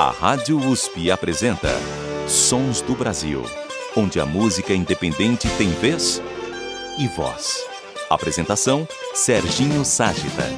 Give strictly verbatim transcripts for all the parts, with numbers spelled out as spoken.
A Rádio U S P apresenta Sons do Brasil, onde a música independente tem vez e voz. Apresentação, Serginho Ságita.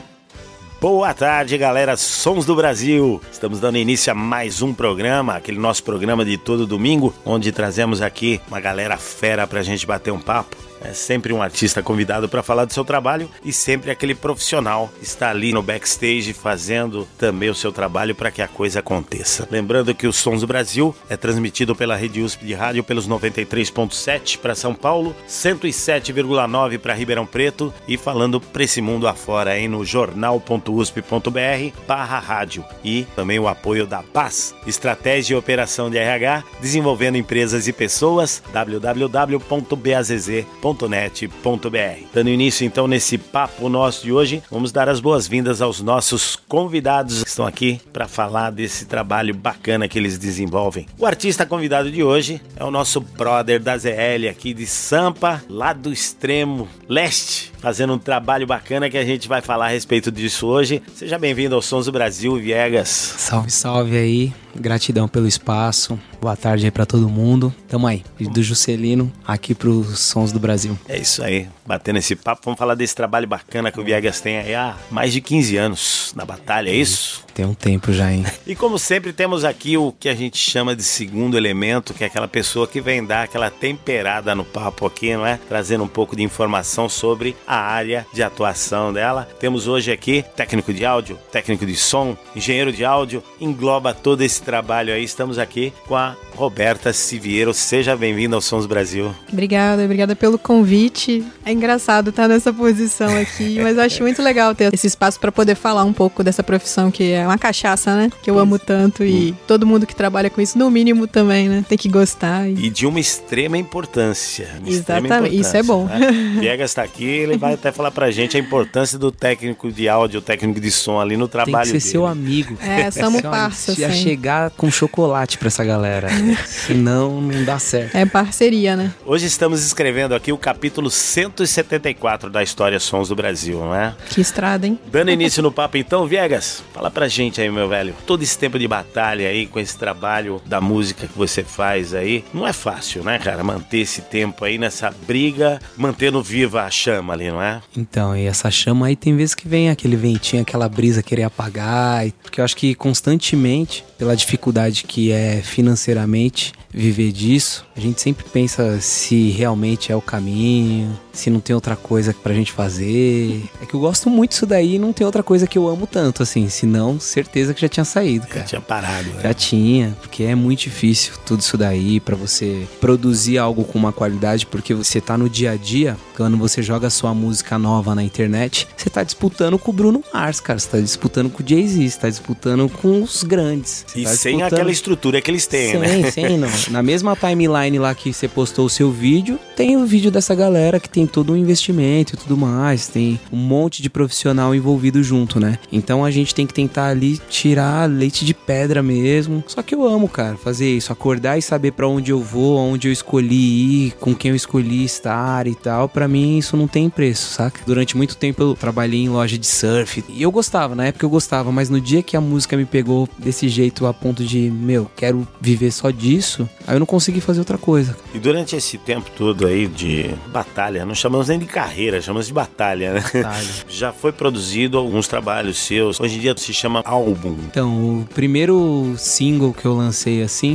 Boa tarde, galera, Sons do Brasil. Estamos dando início a mais um programa, aquele nosso programa de todo domingo, onde trazemos aqui uma galera fera pra gente bater um papo. É sempre um artista convidado para falar do seu trabalho e sempre aquele profissional está ali no backstage fazendo também o seu trabalho para que a coisa aconteça. Lembrando que o Sons do Brasil é transmitido pela Rede U S P de Rádio pelos noventa e três ponto sete para São Paulo, cento e sete vírgula nove para Ribeirão Preto e falando para esse mundo afora aí no jornal ponto u s p ponto b r barra rádio e também o apoio da Paz, Estratégia e Operação de R H, desenvolvendo empresas e pessoas, w w w ponto b a z z ponto net ponto b r. Dando início então nesse papo nosso de hoje, vamos dar as boas-vindas aos nossos convidados que estão aqui para falar desse trabalho bacana que eles desenvolvem. O artista convidado de hoje é o nosso brother da Z L aqui de Sampa, lá do extremo leste, fazendo um trabalho bacana que a gente vai falar a respeito disso hoje. Seja bem-vindo ao Sons do Brasil, Viegas. Salve, salve aí. Gratidão pelo espaço. Boa tarde aí pra todo mundo. Tamo aí, do Juscelino aqui pros Sons do Brasil. É isso aí, batendo esse papo, vamos falar desse trabalho bacana que o Viegas tem aí há mais de quinze anos na batalha, é isso? Tem um tempo já, hein? E como sempre temos aqui o que a gente chama de segundo elemento, que é aquela pessoa que vem dar aquela temperada no papo aqui, não é? Trazendo um pouco de informação sobre a área de atuação dela. Temos hoje aqui técnico de áudio, técnico de som, engenheiro de áudio, engloba todo esse trabalho aí. Estamos aqui com a Roberta Siviero. Seja bem-vinda ao Sons Brasil. Obrigada, obrigada pelo convite. É engraçado estar nessa posição aqui, mas eu acho muito legal ter esse espaço para poder falar um pouco dessa profissão que é uma cachaça, né? Que eu amo tanto e todo mundo que trabalha com isso, no mínimo também, né? Tem que gostar. E, e de uma extrema importância. Uma Exatamente, extrema importância, isso é bom. Né? Viegas está aqui, ele vai até falar pra gente a importância do técnico de áudio, o técnico de som ali no trabalho dele. Tem que ser dele. seu amigo. É, somos parça, ia sim. chegar com chocolate pra essa galera. Senão, não dá certo. É parceria, né? Hoje estamos escrevendo aqui o capítulo cento e setenta e quatro da história Sons do Brasil, não é? Que estrada, hein? Dando início no papo então, Viegas, fala pra gente aí, meu velho. Todo esse tempo de batalha aí, com esse trabalho da música que você faz aí, não é fácil, né, cara? Manter esse tempo aí nessa briga, mantendo viva a chama ali, não é? Então, e essa chama aí tem vezes que vem aquele ventinho, aquela brisa querer apagar, porque eu acho que constantemente, pela dificuldade que é financeiramente viver disso, a gente sempre pensa se realmente é o caminho, se não tem outra coisa pra gente fazer. É que eu gosto muito disso daí e não tem outra coisa que eu amo tanto, assim, senão certeza que já tinha saído, cara. Já tinha parado, né? Já tinha, porque é muito difícil tudo isso daí pra você produzir algo com uma qualidade, porque você tá no dia a dia, quando você joga a sua música nova na internet, você tá disputando com o Bruno Mars, cara, você tá disputando com o Jay-Z, você tá disputando com os grandes. E tá sem disputando... aquela estrutura que eles têm, sem, né? Sem, não. Na mesma timeline lá que você postou o seu vídeo, tem o vídeo dessa galera que tem todo um investimento e tudo mais, tem um monte de profissional envolvido junto, né? Então a gente tem que tentar ali tirar leite de pedra mesmo. Só que eu amo, cara, fazer isso, acordar e saber pra onde eu vou, onde eu escolhi ir, com quem eu escolhi estar e tal. Pra mim isso não tem preço, saca? Durante muito tempo eu trabalhei em loja de surf e eu gostava, na época eu gostava, mas no dia que a música me pegou desse jeito a ponto de, meu, quero viver só disso, aí eu não consegui fazer outra coisa. E durante esse tempo todo aí de batalha, não chamamos nem de carreira, chamamos de batalha, né? Batalha. Já foi produzido alguns trabalhos seus, hoje em dia se chama álbum. Então, o primeiro single que eu lancei assim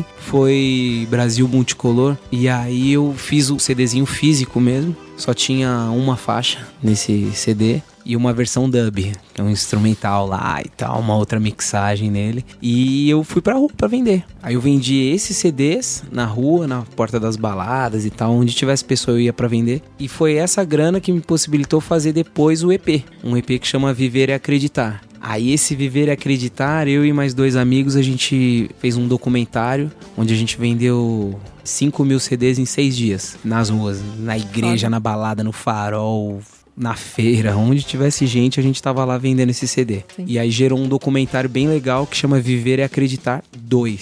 foi Brasil Multicolor, e aí eu fiz o CDzinho físico mesmo, só tinha uma faixa nesse C D e uma versão dub, que é um instrumental lá e tal, uma outra mixagem nele. E eu fui pra rua pra vender. Aí eu vendi esses C Ds na rua, na porta das baladas e tal, onde tivesse pessoa eu ia pra vender. E foi essa grana que me possibilitou fazer depois o E P, um E P que chama Viver e Acreditar. Aí esse Viver e Acreditar, eu e mais dois amigos, a gente fez um documentário onde a gente vendeu cinco mil C Ds em seis dias, nas ruas, na igreja, na balada, no farol, na feira, onde tivesse gente, a gente tava lá vendendo esse C D. Sim. E aí gerou um documentário bem legal que chama Viver e Acreditar dois.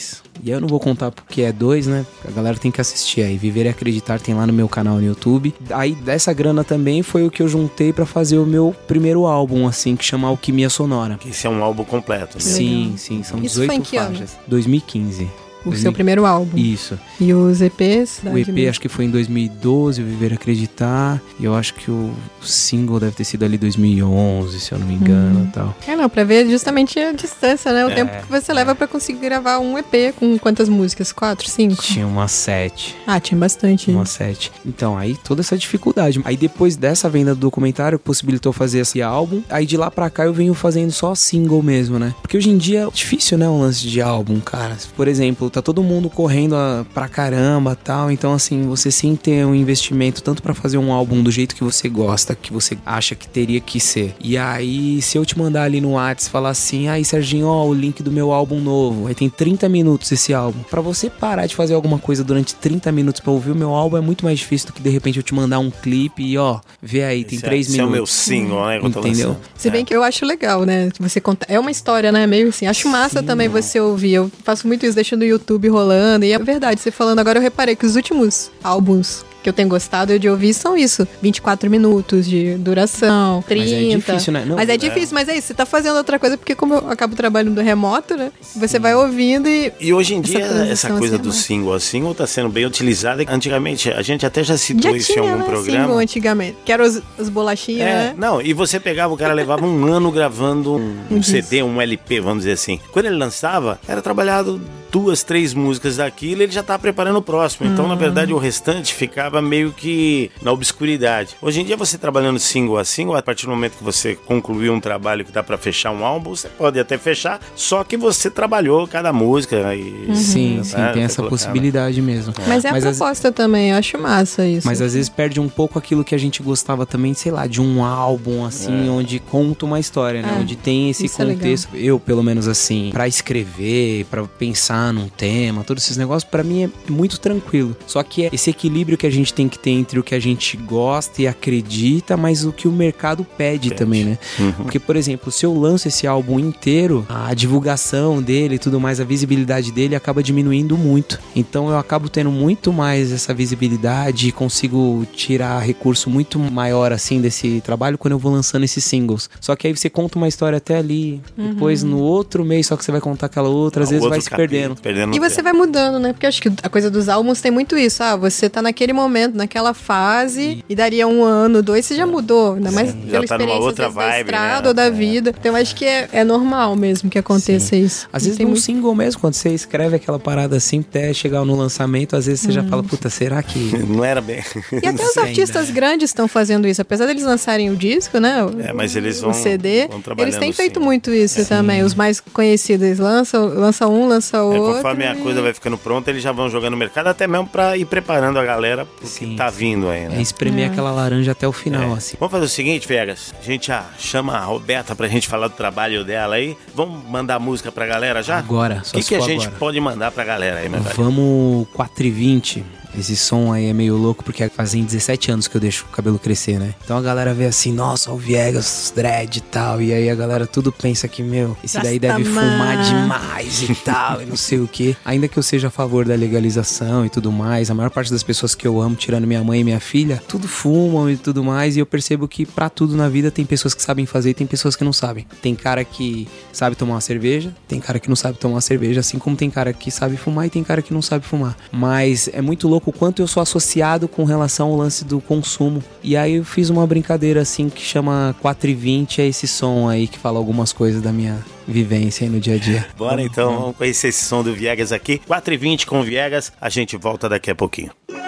E aí eu não vou contar porque é dois, né? A galera tem que assistir aí. Viver e Acreditar tem lá no meu canal no YouTube. Aí dessa grana também foi o que eu juntei pra fazer o meu primeiro álbum, assim, que chama Alquimia Sonora. Esse é um álbum completo, né? Sim, sim, são Isso dezoito foi em que faixas. ano? dois mil e quinze. O dois mil... seu primeiro álbum. Isso. E os E Pês? O E P acho que foi em dois mil e doze, o Viver e Acreditar. E eu acho que o single deve ter sido ali dois mil e onze, se eu não me engano, hum. e tal. É, não, pra ver justamente a distância, né? O É, tempo que você é. leva pra conseguir gravar um E P com quantas músicas? Quatro, cinco? Tinha umas sete. Ah, tinha bastante. Umas sete. Então, aí toda essa dificuldade. Aí depois dessa venda do documentário, possibilitou fazer esse álbum. Aí de lá pra cá eu venho fazendo só single mesmo, né? Porque hoje em dia é difícil, né? Um lance de álbum, cara. Por exemplo, tá todo mundo correndo a, pra caramba e tal. Então, assim, você sim ter um investimento tanto pra fazer um álbum do jeito que você gosta, que você acha que teria que ser. E aí, se eu te mandar ali no WhatsApp, falar assim, aí Serginho, ó, o link do meu álbum novo. Aí tem trinta minutos esse álbum. Pra você parar de fazer alguma coisa durante trinta minutos pra ouvir o meu álbum é muito mais difícil do que de repente eu te mandar um clipe e ó, vê aí, tem esse três é, minutos. Esse é o meu single, né? Entendeu? Se bem que eu acho legal, né? Você conta... É uma história, né? Meio assim. Acho massa Sim. também você ouvir. Eu faço muito isso, deixando o YouTube rolando. E é verdade, você falando agora, eu reparei que os últimos álbuns que eu tenho gostado de ouvir são isso. vinte e quatro minutos de duração, trinta. Mas é difícil, né? Não, mas é, é difícil, mas é isso. Você tá fazendo outra coisa, porque como eu acabo trabalhando remoto, né? Você vai ouvindo e... E hoje em dia, essa, essa coisa assim, do single assim, ou tá sendo bem utilizada. Antigamente, a gente até já citou já isso tinha, em algum né, programa. single antigamente. Que eram os, os bolachinhos, É, né? não, e você pegava, o cara levava um ano gravando um, um Isso. C D, um L P, vamos dizer assim. Quando ele lançava, era trabalhado duas, três músicas daquilo, ele já tava preparando o próximo. Então, Hum. na verdade, o restante ficava meio que na obscuridade. Hoje em dia, você trabalhando single a single, a partir do momento que você concluiu um trabalho que dá pra fechar um álbum, você pode até fechar, só que você trabalhou cada música. E, Uhum. Sim, né, sim, pra tem essa colocar, possibilidade mesmo. Mas é Mas a as- proposta também, eu acho massa isso. Mas às vezes perde um pouco aquilo que a gente gostava também, sei lá, de um álbum assim, É. onde conta uma história, né? É, Onde tem esse isso é contexto. Eu, pelo menos assim, pra escrever, pra pensar num tema, todos esses negócios, pra mim é muito tranquilo. Só que é esse equilíbrio que a gente tem que ter entre o que a gente gosta e acredita, mas o que o mercado pede, Pede. também, né? Uhum. Porque, por exemplo, se eu lanço esse álbum inteiro, a divulgação dele e tudo mais, a visibilidade dele acaba diminuindo muito. Então eu acabo tendo muito mais essa visibilidade e consigo tirar recurso muito maior, assim, desse trabalho quando eu vou lançando esses singles. Só que aí você conta uma história até ali, depois no outro mês só que você vai contar aquela outra, às vezes Outro vai se capítulo, perdendo. perdendo E você vai mudando, né? Porque acho que a coisa dos álbuns tem muito isso. Ah, você tá naquele momento, naquela fase, e daria um ano, dois, você já mudou. Ainda mais Sim, pela já tá numa experiência outra às vezes, da vibe, estrada né? ou da É. vida. Então acho que é, é normal mesmo que aconteça isso. Às E vezes tem num muito- single mesmo, quando você escreve aquela parada assim, até chegar no lançamento, às vezes você já fala, puta, será que... Não era bem. E até os sei, artistas né? grandes estão fazendo isso. Apesar deles lançarem o disco, né? O, É, mas eles o vão- C D. vão trabalhando Eles têm feito sim. muito isso Sim. também. Os mais conhecidos lançam, lança um, lança É, outro. conforme a e- coisa vai ficando pronta, eles já vão jogando no mercado, até mesmo pra ir preparando a galera pro Sim, que tá sim. vindo aí, né? É espremer aquela laranja até o final, É. assim. Vamos fazer o seguinte, Vegas. A gente já chama a Roberta pra gente falar do trabalho dela aí. Vamos mandar música pra galera já? Agora, O só que, se que a for gente agora. pode mandar pra galera aí, meu velho? Vamos quatro e vinte. Esse som aí é meio louco porque fazem dezessete anos que eu deixo o cabelo crescer, né? Então a galera vê assim, nossa, o Viegas, dread e tal. E aí a galera tudo pensa que, meu, esse daí deve Rastaman. fumar demais e tal, e não sei o quê. Ainda que eu seja a favor da legalização e tudo mais, a maior parte das pessoas que eu amo, tirando minha mãe e minha filha, tudo fumam e tudo mais. E eu percebo que pra tudo na vida tem pessoas que sabem fazer e tem pessoas que não sabem. Tem cara que sabe tomar uma cerveja, tem cara que não sabe tomar uma cerveja, assim como tem cara que sabe fumar e tem cara que não sabe fumar. Mas é muito louco o quanto eu sou associado com relação ao lance do consumo. E aí eu fiz uma brincadeira assim que chama quatro e vinte, é esse som aí que fala algumas coisas da minha vivência aí no dia a dia. Bora então, vamos conhecer esse som do Viegas aqui. quatro e vinte com o Viegas, a gente volta daqui a pouquinho.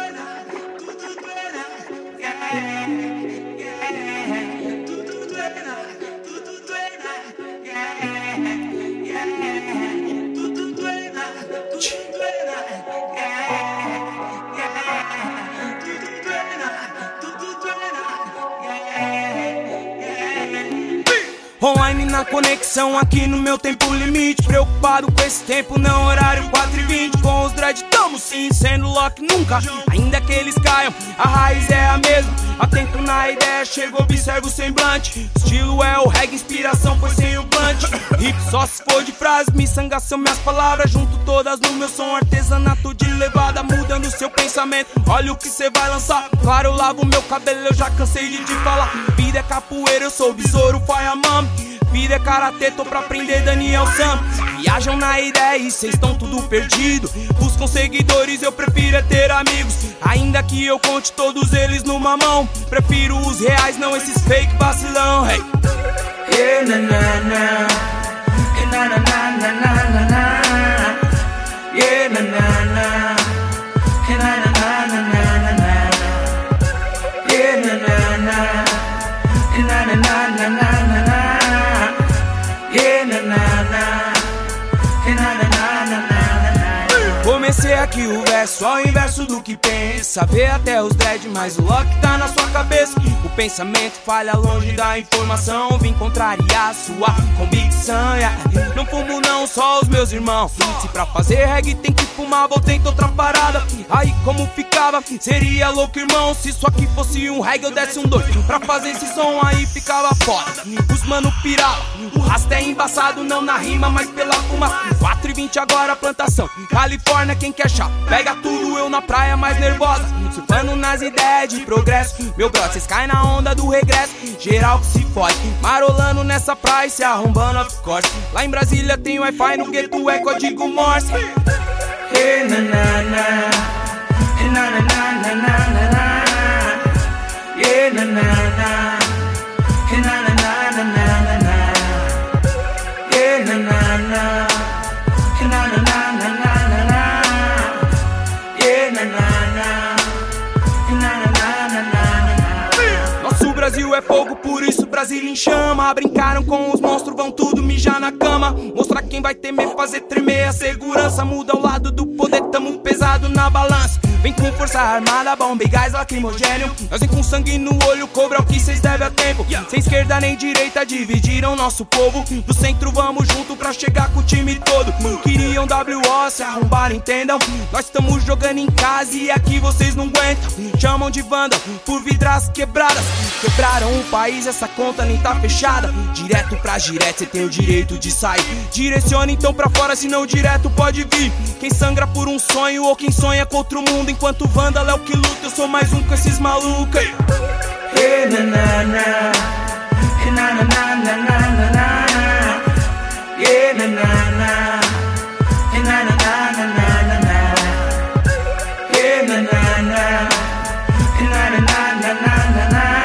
Online na conexão, aqui no meu tempo limite. Preocupado com esse tempo, não horário quatro e vinte. Com os dread tamo sim, sendo lock nunca. Ainda que eles caiam, a raiz é a mesma. Atento na ideia, chego, observo o semblante. Estilo é o reggae, inspiração foi sem o blunt. Hip Só se for de frases, miçangas são minhas palavras. Junto todas no meu som, artesanato de levada. Mudando seu pensamento, olha o que cê vai lançar. Claro, eu lavo meu cabelo, eu já cansei de te falar. Vida é capoeira, eu sou besouro, Fireman. Vida é karatê, tô pra aprender Daniel Sam. Viajam na ideia e cês tão tudo perdido. Buscam seguidores, eu prefiro é ter amigos. Ainda que eu conte todos eles numa mão, prefiro os reais, não esses fake vacilão. Hey. Hey, na, na, na. Hey, na, na, na, na, na, na. Yeah, na, na, na. Hey, na, na, na, na, na, na. Yeah, na, na, na. Hey, na, na, na, na, na, na. Yeah, na, na, na. Hey, na, na, na, na, na, na. Comecei aqui o verso ao inverso do que pensa. Vê até os dread, mas o lock tá na sua cabeça. O pensamento falha longe da informação. Vim contrariar sua convicção, yeah. Não fumo não, só os meus irmãos. Se pra fazer reggae tem que fumar, voltei em outra parada. Aí como ficava, seria louco irmão. Se isso aqui fosse um reggae eu desse um dois. Pra fazer esse som aí ficava foda. Os mano pirava, o rastro é embaçado. Não na rima, mas pela fumaça. Quatro e vinte agora plantação Califórnia, quem quer chá, pega tudo, eu na praia mais nervosa. Surfando nas ideias de progresso. Meu brother, cês caem na onda do regresso. Geral que se fode, marolando nessa praia, se arrombando off course. Lá em Brasília tem Wi-Fi, no gueto é código Morse. Hey, na, na, na. Hey, na, na, na, na, na, na. Yeah, na, na, na. Hey, na, na, na, na, na, na. Yeah, na, na, na. Hey, na, na, na, na, na, na. Yeah, na, na, na. Hey, na, na, na, na, na. Nosso Brasil é fogo, por isso Brasília em chama. Brincaram com os monstros, vão tudo mijar na cama. Mostrar quem vai temer, fazer tremer a segurança. Muda ao lado do poder, tamo pesado na balança. Vem com força armada, bomba e gás lacrimogênio. Nós vem com sangue no olho, cobra o que cês devem a tempo. Sem esquerda nem direita, dividiram nosso povo. Do centro vamos junto pra chegar com o time todo. Queriam W O, se arrombar, entendam. Nós estamos jogando em casa e aqui vocês não aguentam. Chamam de Wanda por vidraças quebradas. Quebraram o país, essa conta nem tá fechada. Direto pra direto, cê tem o direito de sair. Direciona então pra fora, senão direto pode vir. Quem sangra por um sonho ou quem sonha contra o mundo. Enquanto Vândalo é o que luta, eu sou mais um com esses malucos. Hey, na, na, na. Hey, na, na, na, na, na, na. Yeah, na, na, na. Hey, na, na, na, na, na, na. Yeah, na, na, na. Hey, na, na, na, na, na, na.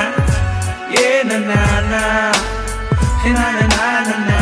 Yeah, na, na, na. Hey, na, na, na, na, na.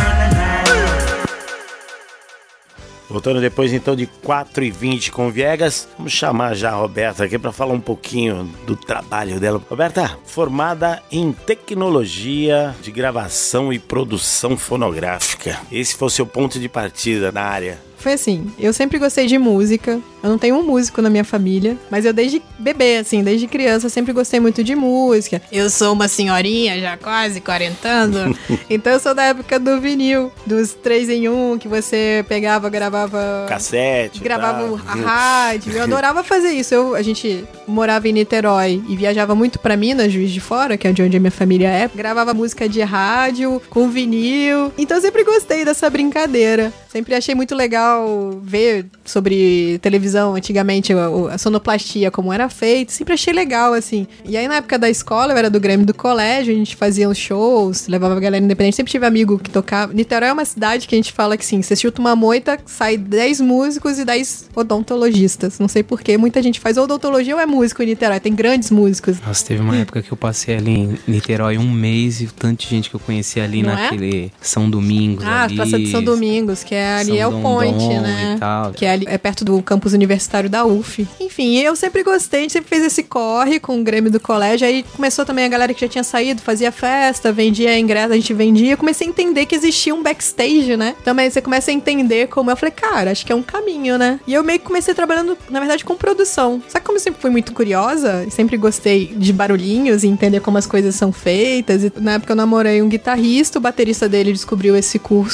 Voltando depois então de quatro e vinte com Viegas, vamos chamar já a Roberta aqui para falar um pouquinho do trabalho dela. Roberta, formada em tecnologia de gravação e produção fonográfica. Esse foi o seu ponto de partida na área? Foi assim, eu sempre gostei de música. Eu não tenho um músico na minha família, mas eu desde bebê, assim, desde criança, sempre gostei muito de música. Eu sou uma senhorinha, já quase quarenta anos. Então eu sou da época do vinil, dos três em um, que você pegava, gravava... Cassete. Gravava tá. a rádio. Eu adorava fazer isso. Eu, a gente morava em Niterói e viajava muito pra Minas, Juiz de Fora, que é de onde a minha família é. Gravava música de rádio, com vinil. Então eu sempre gostei dessa brincadeira. Sempre achei muito legal ver sobre televisão antigamente, a, a sonoplastia, como era feito. Sempre achei legal, assim. E aí, na época da escola, eu era do Grêmio do colégio, a gente fazia uns shows, levava a galera independente. Sempre tive amigo que tocava. Niterói é uma cidade que a gente fala que, sim, você chuta uma moita, sai dez músicos e dez odontologistas. Não sei porquê, muita gente faz odontologia ou é músico em Niterói. Tem grandes músicos. Nossa, teve uma época que eu passei ali em Niterói um mês e o tanto de gente que eu conheci ali Não naquele é? São Domingos. Ah, ali, Praça de São Domingos, que é ali, São é o Point, Dom né? E tal. Que é, ali, é perto do campus universitário da U F. Enfim, eu sempre gostei, a gente sempre fez esse corre com o Grêmio do colégio. Aí começou também a galera que já tinha saído, fazia festa, vendia ingresso, a gente vendia. Eu comecei a entender que existia um backstage, né? Também você começa a entender como... Eu falei, cara, acho que é um caminho, né? E eu meio que comecei trabalhando, na verdade, com produção. Só que como eu sempre fui muito curiosa, e sempre gostei de barulhinhos e entender como as coisas são feitas. E na época eu namorei um guitarrista, o baterista dele descobriu esse curso.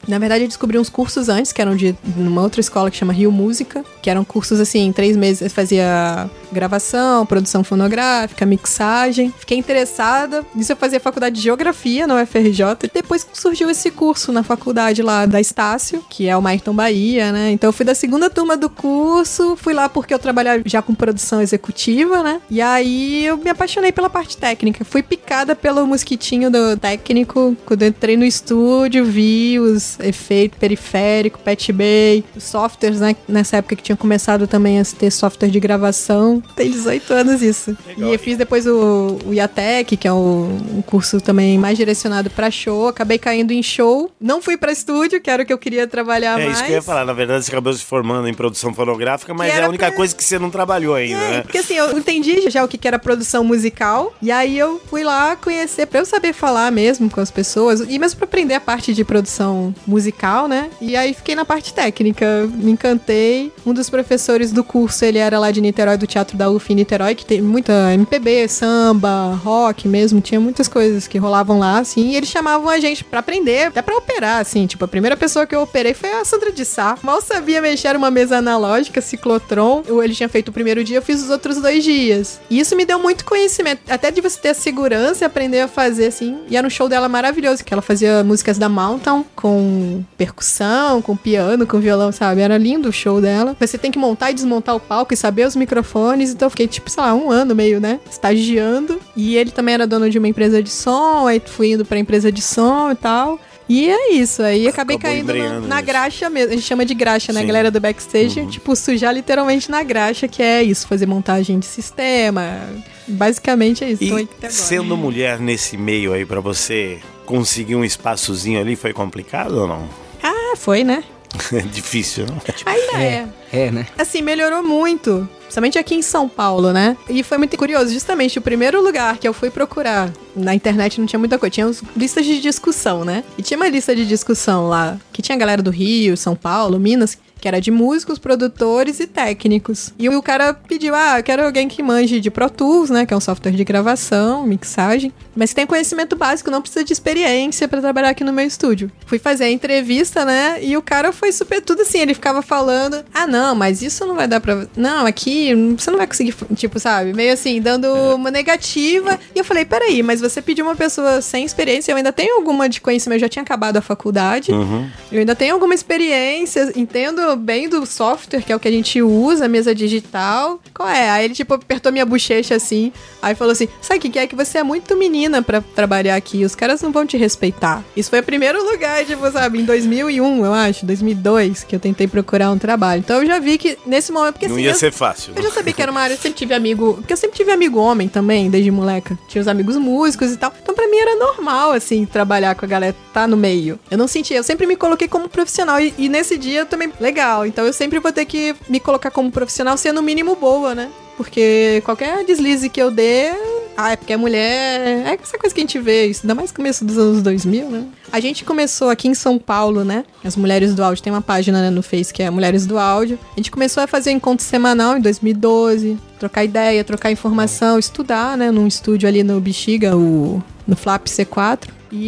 Na verdade, eu descobri uns cursos antes, que eram de uma outra escola que chama Rio Música, que eram cursos, assim, em três meses eu fazia gravação, produção fonográfica, mixagem. Fiquei interessada. Nisso eu fazia faculdade de Geografia na U F R J. E depois surgiu esse curso na faculdade lá da Estácio, que é o Mairton Bahia, né? Então eu fui da segunda turma do curso, fui lá porque eu trabalhava já com produção executiva, né? E aí eu me apaixonei pela parte técnica. Fui picada pelo mosquitinho do técnico. Quando eu entrei no estúdio, vi os efeitos periférico, Pat Bay, os softwares, né? Nessa época que tinha começado também a ter software de gravação. Tem dezoito anos isso. Legal. E eu fiz depois o, o IATEC, que é o, um curso também mais direcionado pra show. Acabei caindo em show. Não fui pra estúdio, que era o que eu queria trabalhar é, mais. É isso que eu ia falar. Na verdade, você acabou se formando em produção fonográfica, mas é a única pra... coisa que você não trabalhou ainda, é, né? Porque assim, eu entendi já o que era produção musical. E aí eu fui lá conhecer, pra eu saber falar mesmo com as pessoas. E mesmo pra aprender a parte de produção musical, né? E aí fiquei na parte técnica. Me encantei. Um dos professores do curso, ele era lá de Niterói, do Teatro da U F em Niterói, que tem muita M P B, samba, rock mesmo, tinha muitas coisas que rolavam lá, assim, e eles chamavam a gente pra aprender, até pra operar, assim, tipo, a primeira pessoa que eu operei foi a Sandra de Sá. Mal sabia mexer uma mesa analógica, ciclotron, eu, ele tinha feito o primeiro dia, eu fiz os outros dois dias. E isso me deu muito conhecimento, até de você ter a segurança e aprender a fazer, assim, e era um show dela maravilhoso, que ela fazia músicas da Mountain, com percussão, com piano, com violão, sabe, era lindo o show dela. Você tem que montar e desmontar o palco e saber os microfones, então eu fiquei, tipo, sei lá, um ano meio, né, estagiando. E ele também era dono de uma empresa de som, aí fui indo pra empresa de som e tal. E é isso, aí acabei Acabou caindo na, na graxa mesmo, a gente chama de graxa, né, a galera do backstage, uhum. tipo, sujar literalmente na graxa, que é isso, fazer montagem de sistema, basicamente é isso. E sendo mulher nesse meio aí, pra você conseguir um espaçozinho ali, foi complicado ou não? Ah, foi, né? É difícil, não? Ainda é. É, é, né? Assim, melhorou muito. Principalmente aqui em São Paulo, né? E foi muito curioso, justamente o primeiro lugar que eu fui procurar na internet não tinha muita coisa, tinha uns listas de discussão, né? E tinha uma lista de discussão lá, que tinha galera do Rio, São Paulo, Minas, que era de músicos, produtores e técnicos. E o cara pediu, ah, eu quero alguém que manje de Pro Tools, né, que é um software de gravação, mixagem, mas que tem conhecimento básico, não precisa de experiência pra trabalhar aqui no meu estúdio. Fui fazer a entrevista, né, e o cara foi super tudo assim, ele ficava falando, ah, não, mas isso não vai dar pra... Não, aqui você não vai conseguir, tipo, sabe, meio assim, dando uma negativa. E eu falei, peraí, mas você pediu uma pessoa sem experiência, eu ainda tenho alguma de conhecimento, eu já tinha acabado a faculdade, uhum. eu ainda tenho alguma experiência, entendo bem do software, que é o que a gente usa, mesa digital. Qual é? Aí ele, tipo, apertou minha bochecha, assim, aí falou assim, sabe o que que é? Que você é muito menina pra trabalhar aqui, os caras não vão te respeitar. Isso foi o primeiro lugar, tipo, sabe, em dois mil e um, eu acho, dois mil e dois, que eu tentei procurar um trabalho. Então eu já vi que, nesse momento... Porque, não assim, ia eu, ser fácil. Eu já sabia que era uma área, eu sempre tive amigo... Porque eu sempre tive amigo homem também, desde moleca. Tinha os amigos músicos e tal. Então pra mim era normal, assim, trabalhar com a galera, tá no meio. Eu não sentia, eu sempre me coloquei como profissional. E, e nesse dia eu também... Legal, então eu sempre vou ter que me colocar como profissional, ser no mínimo boa, né? Porque qualquer deslize que eu dê... Ah, é porque é mulher... É essa coisa que a gente vê, isso, ainda mais no começo dos anos dois mil, né? A gente começou aqui em São Paulo, né? As Mulheres do Áudio. Tem uma página, né, no Face que é Mulheres do Áudio. A gente começou a fazer encontro semanal em dois mil e doze. Trocar ideia, trocar informação, estudar, né? Num estúdio ali no Bexiga, o, no Flap C quatro. E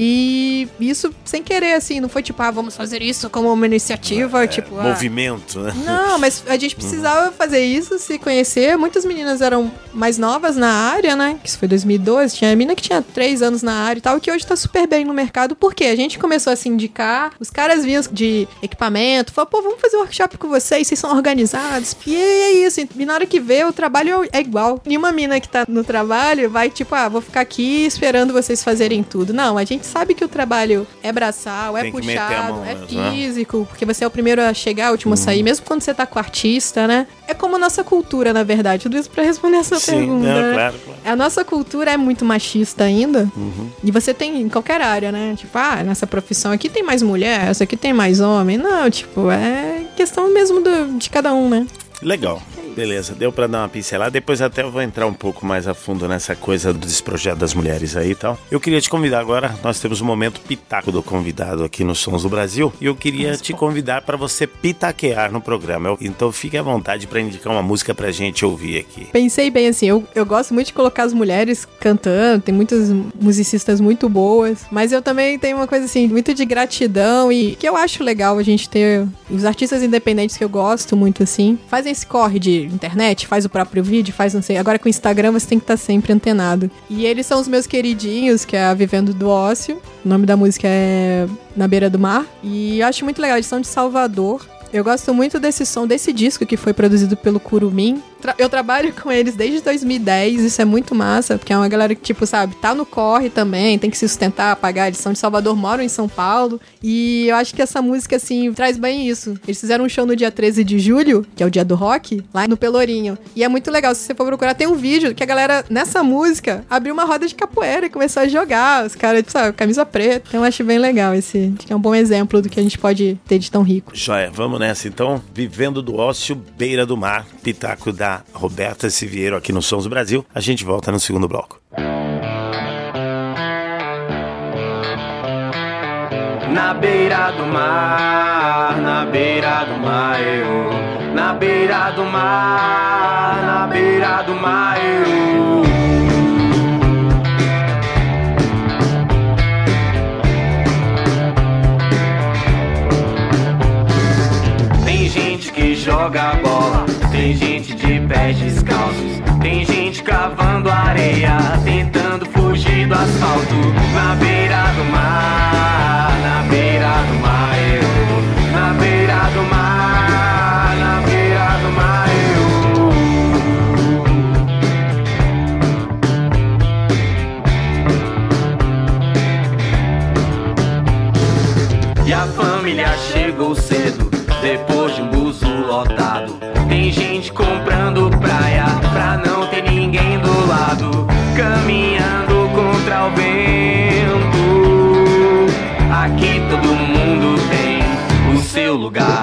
aí, isso sem querer, assim, não foi tipo, ah, vamos fazer isso como uma iniciativa, é, tipo... Movimento, ah. né? Não, mas a gente precisava fazer isso, se conhecer. Muitas meninas eram mais novas na área, né? Que isso foi dois mil e doze. Tinha a menina que tinha três anos na área e tal, que hoje tá super bem no mercado. Por quê? A gente começou a se indicar, os caras vinham de equipamento, falaram, pô, vamos fazer um workshop com vocês, vocês são organizados. E é isso, e na hora que vê, o trabalho é igual. Nenhuma mina que tá no trabalho vai, tipo, ah, vou ficar aqui esperando vocês fazerem tudo. Não, a gente sabe que o trabalho é braçal, é Tem puxado, é mesmo, físico, né? Porque você é o primeiro a chegar, o último a sair, mesmo quando você tá com o artista, né? É como a nossa cultura, na verdade. Tudo isso pra responder essa Sim, pergunta. Não, né? claro, claro. A nossa cultura é muito machista ainda. Uhum. E você tem em qualquer área, né? Tipo, ah, nessa profissão aqui tem mais mulher, essa aqui tem mais homem. Não, tipo, é questão mesmo do, de cada um, né? Legal. É Beleza, deu pra dar uma pincelada. Depois até eu vou entrar um pouco mais a fundo nessa coisa desse projeto das mulheres aí e tal. Eu queria te convidar agora, nós temos um momento pitaco do convidado aqui no Sons do Brasil. E eu queria Nossa, te bom. convidar pra você pitaquear no programa. Então fique à vontade pra indicar uma música pra gente ouvir aqui. Pensei bem assim, eu, eu gosto muito de colocar as mulheres cantando, tem muitas musicistas muito boas, mas eu também tenho uma coisa assim, muito de gratidão e que eu acho legal a gente ter os artistas independentes que eu gosto muito assim, fazem esse corre de internet, faz o próprio vídeo, faz não sei, agora com o Instagram você tem que estar sempre antenado. E eles são os meus queridinhos, que é a Vivendo do Ócio, o nome da música é Na Beira do Mar, e eu acho muito legal, eles são de Salvador. Eu gosto muito desse som, desse disco que foi produzido pelo Curumim. Eu trabalho com eles desde dois mil e dez, isso é muito massa, porque é uma galera que, tipo, sabe, tá no corre também, tem que se sustentar, pagar, eles são de Salvador, moram em São Paulo, e eu acho que essa música, assim, traz bem isso. Eles fizeram um show no dia treze de julho, que é o dia do rock, lá no Pelourinho, e é muito legal, se você for procurar, tem um vídeo que a galera, nessa música, abriu uma roda de capoeira e começou a jogar, os caras, sabe, camisa preta, então eu acho bem legal esse, acho que é um bom exemplo do que a gente pode ter de tão rico. Joia, vamos nessa então, Vivendo do Ócio, Beira do Mar, pitaco da Roberta Siviero aqui no Sons do Brasil. A gente volta no segundo bloco. Na beira do mar, na beira do mar eu, na beira do mar, na beira do mar eu. Tem gente que joga bola, tem gente de pés descalços, tem gente cavando areia, tentando fugir do asfalto. Na beira do mar, na beira do mar eu, na beira do mar, na beira do mar eu. E a família chegou cedo, depois de um buzo lotado. Tem gente comprando praia pra não ter ninguém do lado, caminhando contra o vento. Aqui todo mundo tem o seu lugar.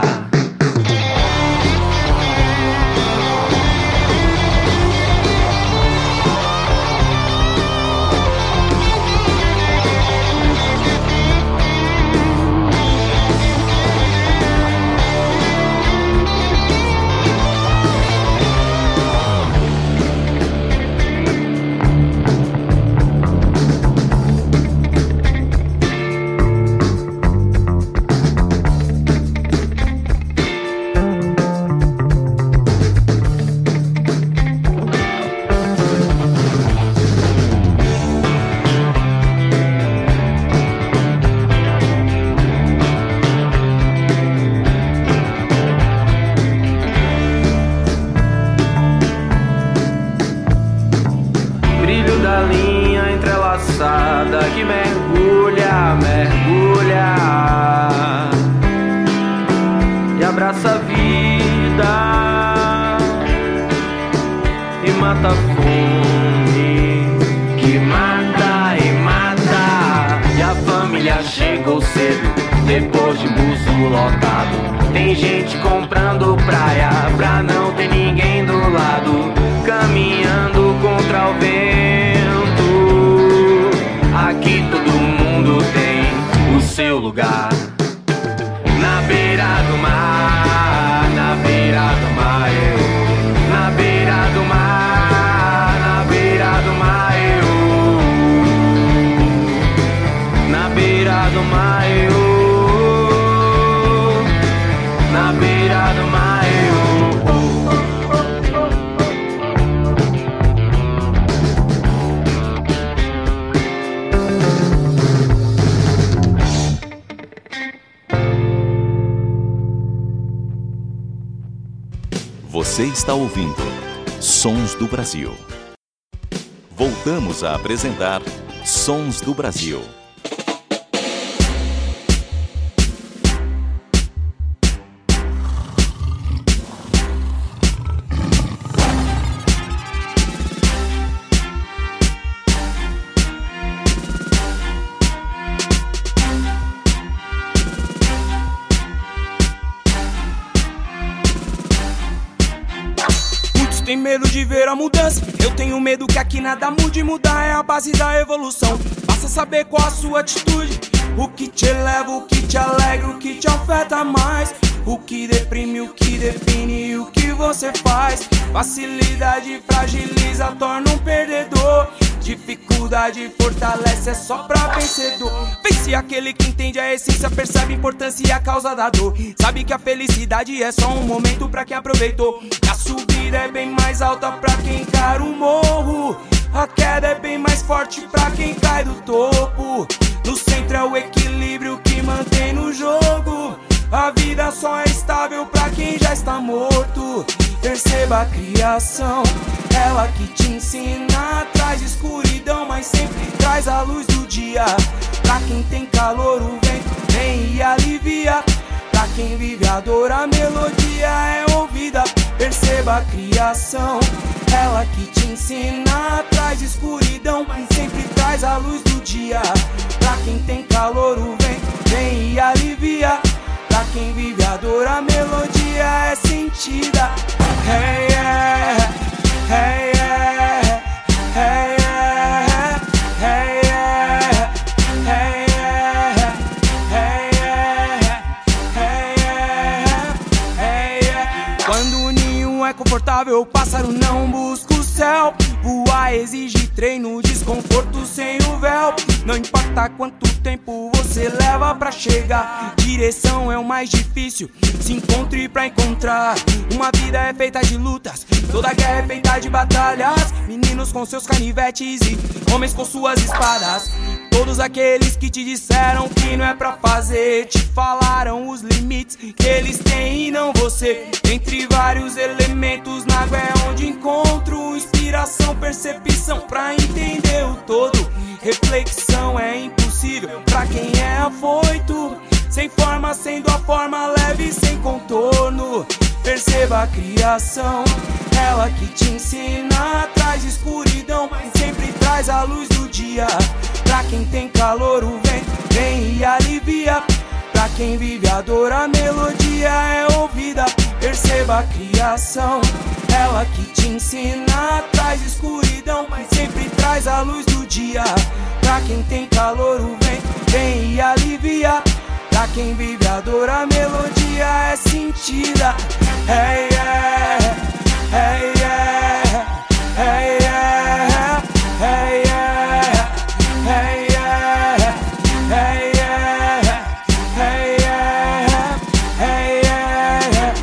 Que mergulha, mergulha e abraça a vida e mata a fome, que mata e mata. E a família chegou cedo, depois de buzo lotado. Tem gente comprando praia pra não ter ninguém do lado, caminhando contra o vento. Aqui todo mundo tem o seu lugar. Na beira do mar, na beira do mar eu, na beira do mar, na beira do mar eu, na beira do mar eu, na beira do mar eu. Você está ouvindo Sons do Brasil. Voltamos a apresentar Sons do Brasil. tem medo de ver a mudança. Eu tenho medo que aqui nada mude. Mudar é a base da evolução. Basta saber qual a sua atitude, o que te eleva, o que te alegra, o que te afeta mais, o que deprime, o que define, o que você faz. Facilidade fragiliza, torna um perdedor. Dificuldade fortalece, é só pra vencedor. Vence aquele que entende a essência, percebe a importância e a causa da dor. Sabe que a felicidade é só um momento pra quem aproveitou. A subida é bem mais alta pra quem encara o morro. A queda é bem mais forte pra quem cai do topo. No centro é o equilíbrio que mantém no jogo. A vida só é estável pra quem já está morto. Perceba a criação, ela que te ensina. Traz escuridão, mas sempre traz a luz do dia. Pra quem tem calor, o vento vem e alivia. Pra quem vive a dor, a melodia é ouvida. Perceba a criação, ela que te ensina. Traz escuridão, mas sempre traz a luz do dia. Pra quem tem calor, o vento vem e alivia. Pra quem vive a dor, a melodia é sentida. Hey, yeah, hey, yeah, hey, yeah, hey, yeah, hey, yeah, hey, yeah, hey, yeah, hey, yeah. Quando o ninho é confortável, o pássaro não busca o céu. Voar exige treino, desconforto sem o véu. Não importa quanto tempo você leva pra chegar, direção é o mais difícil. Se encontre pra encontrar. Uma vida é feita de lutas, toda guerra é feita de batalhas. Meninos com seus canivetes e homens com suas espadas. Todos aqueles que te disseram que não é pra fazer, te falaram os limites que eles têm e não você. Entre vários elementos, na água é onde encontro inspiração, percepção pra entender o todo. Reflexão é impossível pra quem é afoito, sem forma, sendo a forma leve, sem contorno. Perceba a criação, ela que te ensina. Traz escuridão, mas sempre traz a luz do dia. Pra quem tem calor, o vento vem e alivia. Pra quem vive a dor, a melodia é ouvida. Perceba a criação, ela que te ensina. Traz escuridão, mas sempre traz a luz do dia. Pra quem tem calor, o vento vem e alivia. Pra quem vive a dor, a melodia é sentida. Hey, yeah, hey, yeah, hey, yeah, hey, yeah, hey, yeah, hey, yeah, hey, yeah, hey, yeah.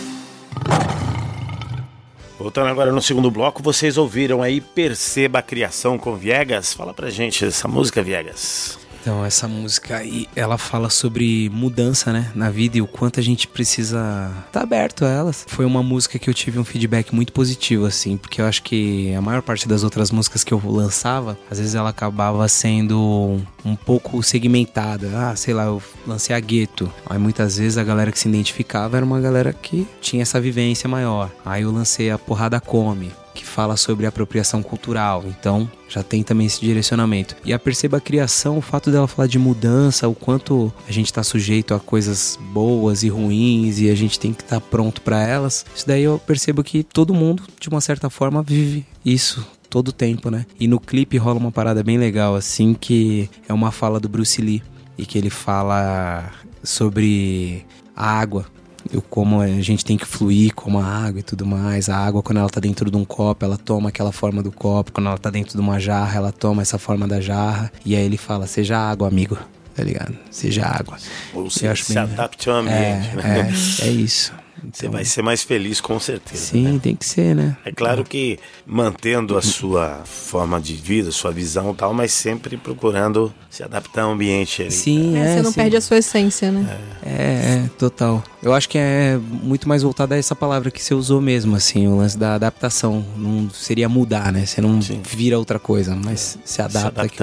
Voltando agora no segundo bloco, vocês ouviram aí Perceba a Criação com Viegas. Fala pra gente essa música, Viegas. Então, essa música aí, ela fala sobre mudança, né, na vida e o quanto a gente precisa estar aberto a elas. Foi uma música que eu tive um feedback muito positivo, assim, porque eu acho que a maior parte das outras músicas que eu lançava, às vezes ela acabava sendo um pouco segmentada. Ah, sei lá, eu lancei a Gueto. Aí muitas vezes a galera que se identificava era uma galera que tinha essa vivência maior. Aí eu lancei a Porrada Come, que fala sobre apropriação cultural, então já tem também esse direcionamento. E a Perceba a Criação, o fato dela falar de mudança, o quanto a gente está sujeito a coisas boas e ruins e a gente tem que estar tá pronto para elas, isso daí eu percebo que todo mundo, de uma certa forma, vive isso todo o tempo, né? E no clipe rola uma parada bem legal, assim, que é uma fala do Bruce Lee, e que ele fala sobre a água, como a gente tem que fluir como a água e tudo mais. A água, quando ela tá dentro de um copo, ela toma aquela forma do copo. Quando ela tá dentro de uma jarra, ela toma essa forma da jarra. E aí ele fala, seja água, amigo, tá ligado? Seja água. Ou se, se bem, adapte ao ambiente, é, né? É, é isso. Então, você vai ser mais feliz, com certeza. Sim, né? Tem que ser, né? É claro que mantendo a sua forma de vida, sua visão e tal, mas sempre procurando se adaptar ao ambiente. Ali, sim, é, é, Você não sim. perde a sua essência, né? É, é, é, total. Eu acho que é muito mais voltado a essa palavra que você usou mesmo, assim, o lance da adaptação. Não seria mudar, né? Você não sim. vira outra coisa, mas é, se adapta. Se adaptar.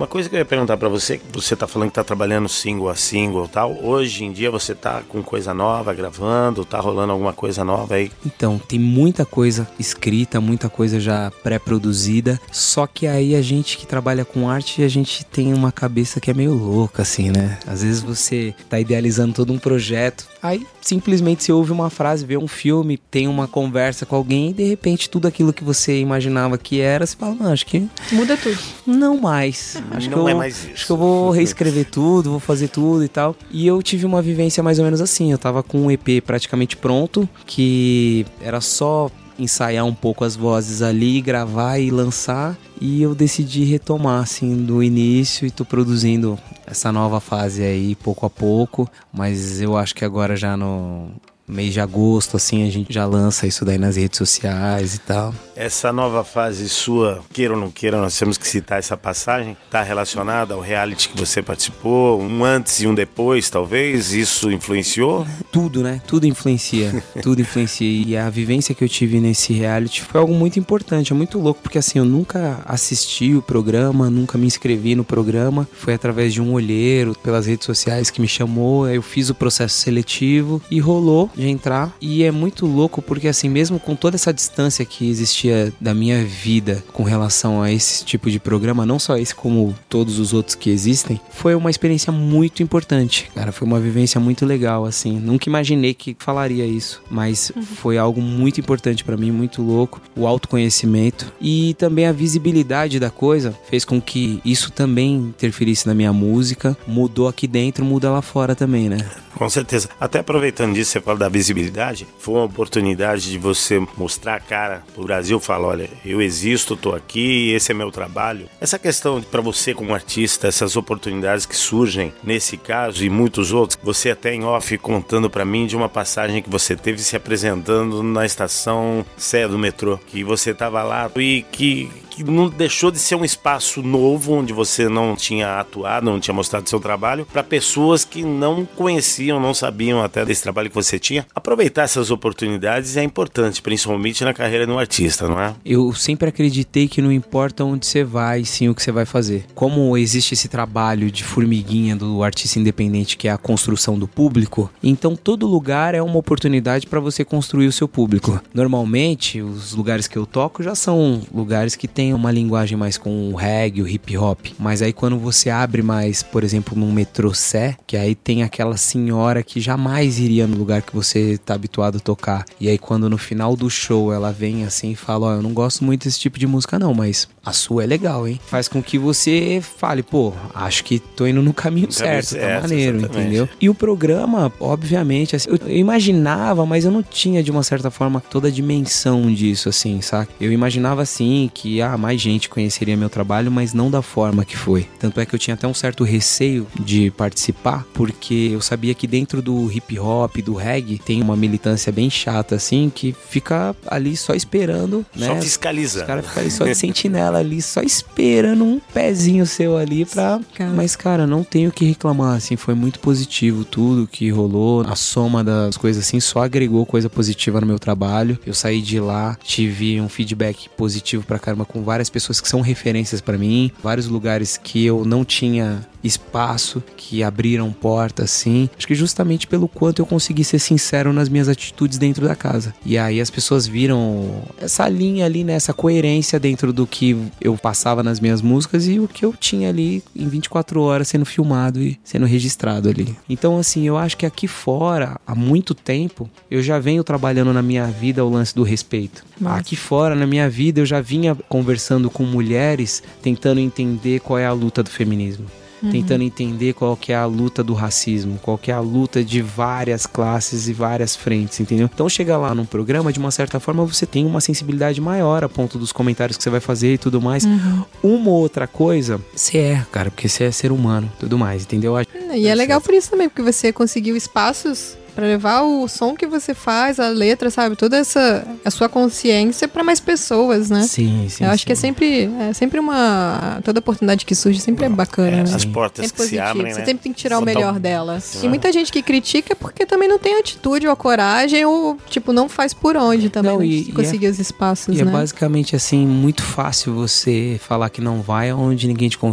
Uma coisa que eu ia perguntar pra você, você tá falando que tá trabalhando single a single e tal, hoje em dia você tá com coisa nova, gravando, tá rolando alguma coisa nova aí? Então, tem muita coisa escrita, muita coisa já pré-produzida, só que aí a gente que trabalha com arte, a gente tem uma cabeça que é meio louca, assim, né? Às vezes você tá idealizando todo um projeto, aí simplesmente você ouve uma frase, vê um filme, tem uma conversa com alguém e de repente tudo aquilo que você imaginava que era, você fala, não, acho que... Muda tudo. Não mais. Acho não que eu, é mais isso. Acho que eu vou reescrever tudo, vou fazer tudo e tal. E eu tive uma vivência mais ou menos assim, eu tava com um E P praticamente pronto, que era só ensaiar um pouco as vozes ali, gravar e lançar. E eu decidi retomar, assim, do início e tô produzindo essa nova fase aí, pouco a pouco. Mas eu acho que agora já no mês de agosto, assim, a gente já lança isso daí nas redes sociais e tal. Essa nova fase sua, queira ou não queira, nós temos que citar essa passagem, tá relacionada ao reality que você participou, um antes e um depois, talvez? Isso influenciou? Tudo, né? Tudo influencia. Tudo influencia. E a vivência que eu tive nesse reality foi algo muito importante, é muito louco, porque assim, eu nunca assisti o programa, nunca me inscrevi no programa, foi através de um olheiro, pelas redes sociais que me chamou, eu fiz o processo seletivo e rolou de entrar. E é muito louco porque assim, mesmo com toda essa distância que existia da minha vida com relação a esse tipo de programa, não só esse como todos os outros que existem, foi uma experiência muito importante, cara, foi uma vivência muito legal, assim, nunca imaginei que falaria isso, mas uhum. foi algo muito importante pra mim, muito louco, o autoconhecimento e também a visibilidade da coisa fez com que isso também interferisse na minha música, mudou aqui dentro, muda lá fora também, né? Com certeza. Até aproveitando disso, você fala da visibilidade, foi uma oportunidade de você mostrar a cara pro Brasil, falar, olha, eu existo, tô aqui, esse é meu trabalho. Essa questão para você como artista, essas oportunidades que surgem nesse caso e muitos outros, você até em off contando para mim de uma passagem que você teve se apresentando na estação Sé do metrô, que você tava lá e que... que não deixou de ser um espaço novo onde você não tinha atuado, não tinha mostrado seu trabalho para pessoas que não conheciam, não sabiam até desse trabalho que você tinha. Aproveitar essas oportunidades é importante, principalmente na carreira de um artista, não é? Eu sempre acreditei que não importa onde você vai, sim o que você vai fazer. Como existe esse trabalho de formiguinha do artista independente, que é a construção do público, então todo lugar é uma oportunidade para você construir o seu público. Normalmente, os lugares que eu toco já são lugares que tem uma linguagem mais com o reggae, o hip hop, mas aí quando você abre mais, por exemplo, num metrô Sé, que aí tem aquela senhora que jamais iria no lugar que você tá habituado a tocar, e aí quando no final do show ela vem assim e fala, ó, oh, eu não gosto muito desse tipo de música não, mas a sua é legal, hein? Faz com que você fale, pô, acho que tô indo no caminho no certo, caminho tá certo, maneiro, exatamente. Entendeu? E o programa, obviamente, assim, eu imaginava, mas eu não tinha de uma certa forma toda a dimensão disso, assim, saca? Eu imaginava assim que, ah, mais gente conheceria meu trabalho, mas não da forma que foi. Tanto é que eu tinha até um certo receio de participar, porque eu sabia que dentro do hip hop, do reggae, tem uma militância bem chata, assim, que fica ali só esperando, né? Só fiscalizando. Os caras ficam ali só de sentinela ali, só esperando um pezinho seu ali pra... Cara. Mas, cara, não tenho o que reclamar, assim, foi muito positivo tudo que rolou. A soma das coisas, assim, só agregou coisa positiva no meu trabalho. Eu saí de lá, tive um feedback positivo pra caramba com várias pessoas que são referências pra mim, vários lugares que eu não tinha espaço, que abriram porta, assim. Acho que justamente pelo quanto eu consegui ser sincero nas minhas atitudes dentro da casa. E aí as pessoas viram essa linha ali, né? Essa coerência dentro do que eu passava nas minhas músicas e o que eu tinha ali em vinte e quatro horas sendo filmado e sendo registrado ali. Então, assim, eu acho que aqui fora, há muito tempo, eu já venho trabalhando na minha vida o lance do respeito. Nossa. Aqui fora, na minha vida, eu já vinha conversando com mulheres, tentando entender qual é a luta do feminismo. Uhum. Tentando entender qual que é a luta do racismo, qual que é a luta de várias classes e várias frentes, entendeu? Então chegar lá num programa, de uma certa forma, você tem uma sensibilidade maior a ponto dos comentários que você vai fazer e tudo mais. Uhum. Uma ou outra coisa, você erra, cara, porque você é ser humano, tudo mais, entendeu? E é legal por isso também, porque você conseguiu espaços pra levar o som que você faz, a letra, sabe? Toda essa a sua consciência pra mais pessoas, né? Sim, sim. Eu acho sim. que é sempre, é sempre uma... Toda oportunidade que surge sempre é bacana, é, né? As portas sempre que positivo. se abrem, Você né? sempre tem que tirar o melhor dela. Sim. E muita gente que critica é porque também não tem atitude ou coragem ou, tipo, não faz por onde também, não, e, né? conseguir e os espaços, e né? é basicamente, assim, muito fácil você falar que não vai onde ninguém te convidou.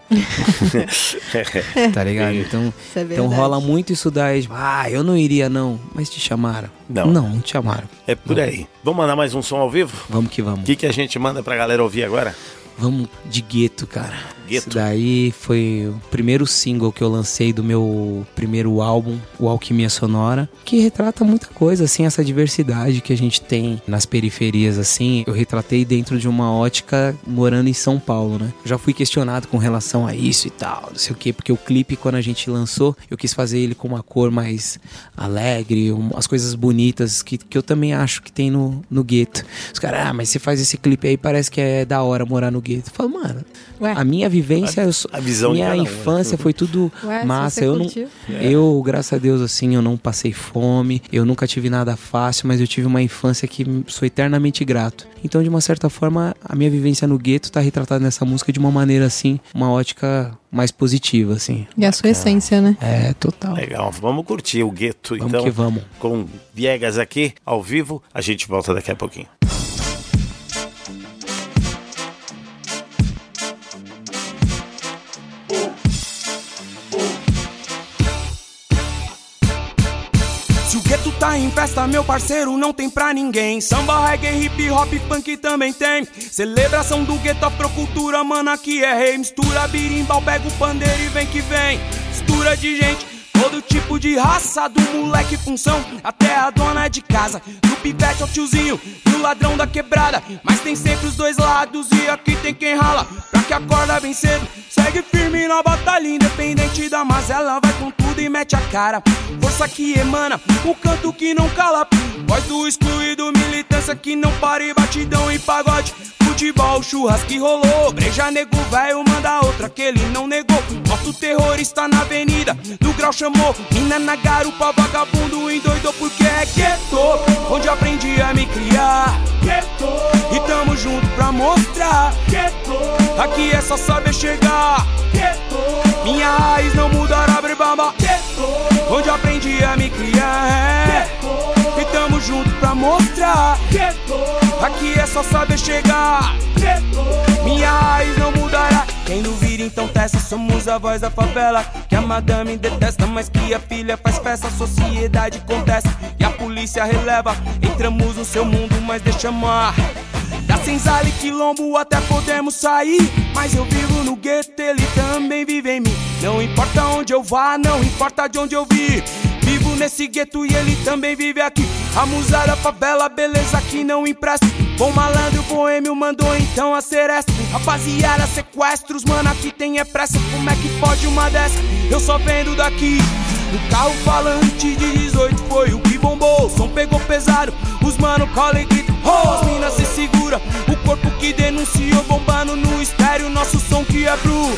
Tá ligado? Então, é então rola muito isso daí. Ah, eu não iria não. Mas te chamaram? Não. Não, não te chamaram. É por não. aí. Vamos mandar mais um som ao vivo? Vamos que vamos. O que, que a gente manda pra galera ouvir agora? Vamos de Gueto, cara. Gueto. Isso daí foi o primeiro single que eu lancei do meu primeiro álbum, o Alquimia Sonora, que retrata muita coisa, assim, essa diversidade que a gente tem nas periferias, assim. Eu retratei dentro de uma ótica morando em São Paulo, né? Eu já fui questionado com relação a isso e tal, não sei o quê, porque o clipe, quando a gente lançou, eu quis fazer ele com uma cor mais alegre, um, as coisas bonitas que, que eu também acho que tem no, no gueto. Os caras, ah, mas você faz esse clipe aí, parece que é da hora morar no gueto. Eu falo, mano, Ué? a minha vivência, eu sou, a visão minha de infância um, foi tudo Ué, massa. Eu, não, é. eu, graças a Deus, assim, eu não passei fome, eu nunca tive nada fácil, mas eu tive uma infância que sou eternamente grato. Então, de uma certa forma, a minha vivência no gueto tá retratada nessa música de uma maneira, assim, uma ótica mais positiva, assim. E a sua essência, né? É, total. Legal, vamos curtir o gueto, vamos então. Que vamos. Com Viegas aqui, ao vivo, a gente volta daqui a pouquinho. Gueto tá em festa, meu parceiro, não tem pra ninguém. Samba, reggae, hip hop, funk também tem. Celebração do gueto, afrocultura, mano, aqui é rei. Mistura birimbau, pega o pandeiro e vem que vem. Mistura de gente, todo tipo de raça, do moleque função até a dona de casa, do pivete ao tiozinho e o ladrão da quebrada. Mas tem sempre os dois lados e aqui tem quem rala pra que acorda bem cedo, segue firme na batalha, independente da mazela, vai com tudo e mete a cara. Força que emana, o canto que não cala, voz do excluído, militância que não para e batidão e pagode. Futebol, churras que rolou, breja nego velho, manda outra que ele não negou. Nosso terrorista na avenida, do grau chamou, mina na garupa, vagabundo endoidou porque é gueto, onde aprendi a me criar. Gueto, e tamo junto pra mostrar. Gueto, aqui é só saber chegar. Gueto, minha raiz não mudará, brebamba. Gueto, onde aprendi a me criar. Gueto, e tamo junto pra mostrar. Gueto, aqui é só saber chegar. Gueto, minha raiz não mudará. Quem duvida então testa, somos a voz da favela, que a madame detesta, mas que a filha faz festa. A sociedade contesta e a polícia releva. Entramos no seu mundo, mas deixa amar. Da senzala e quilombo até podemos sair, mas eu vivo no gueto, ele também vive em mim. Não importa onde eu vá, não importa de onde eu vi, vivo nesse gueto e ele também vive aqui. A musa da favela, beleza que não empresta. Bom malandro, boêmio, mandou então a seresta. Rapaziada, sequestros, mano, aqui tem é pressa. Como é que pode uma dessa? Eu só vendo daqui. No carro falante de dezoito foi o que bombou. O som pegou pesado, os mano cola e grita, oh, as minas se segura. O corpo que denunciou bombando no estéreo. Nosso som que é pro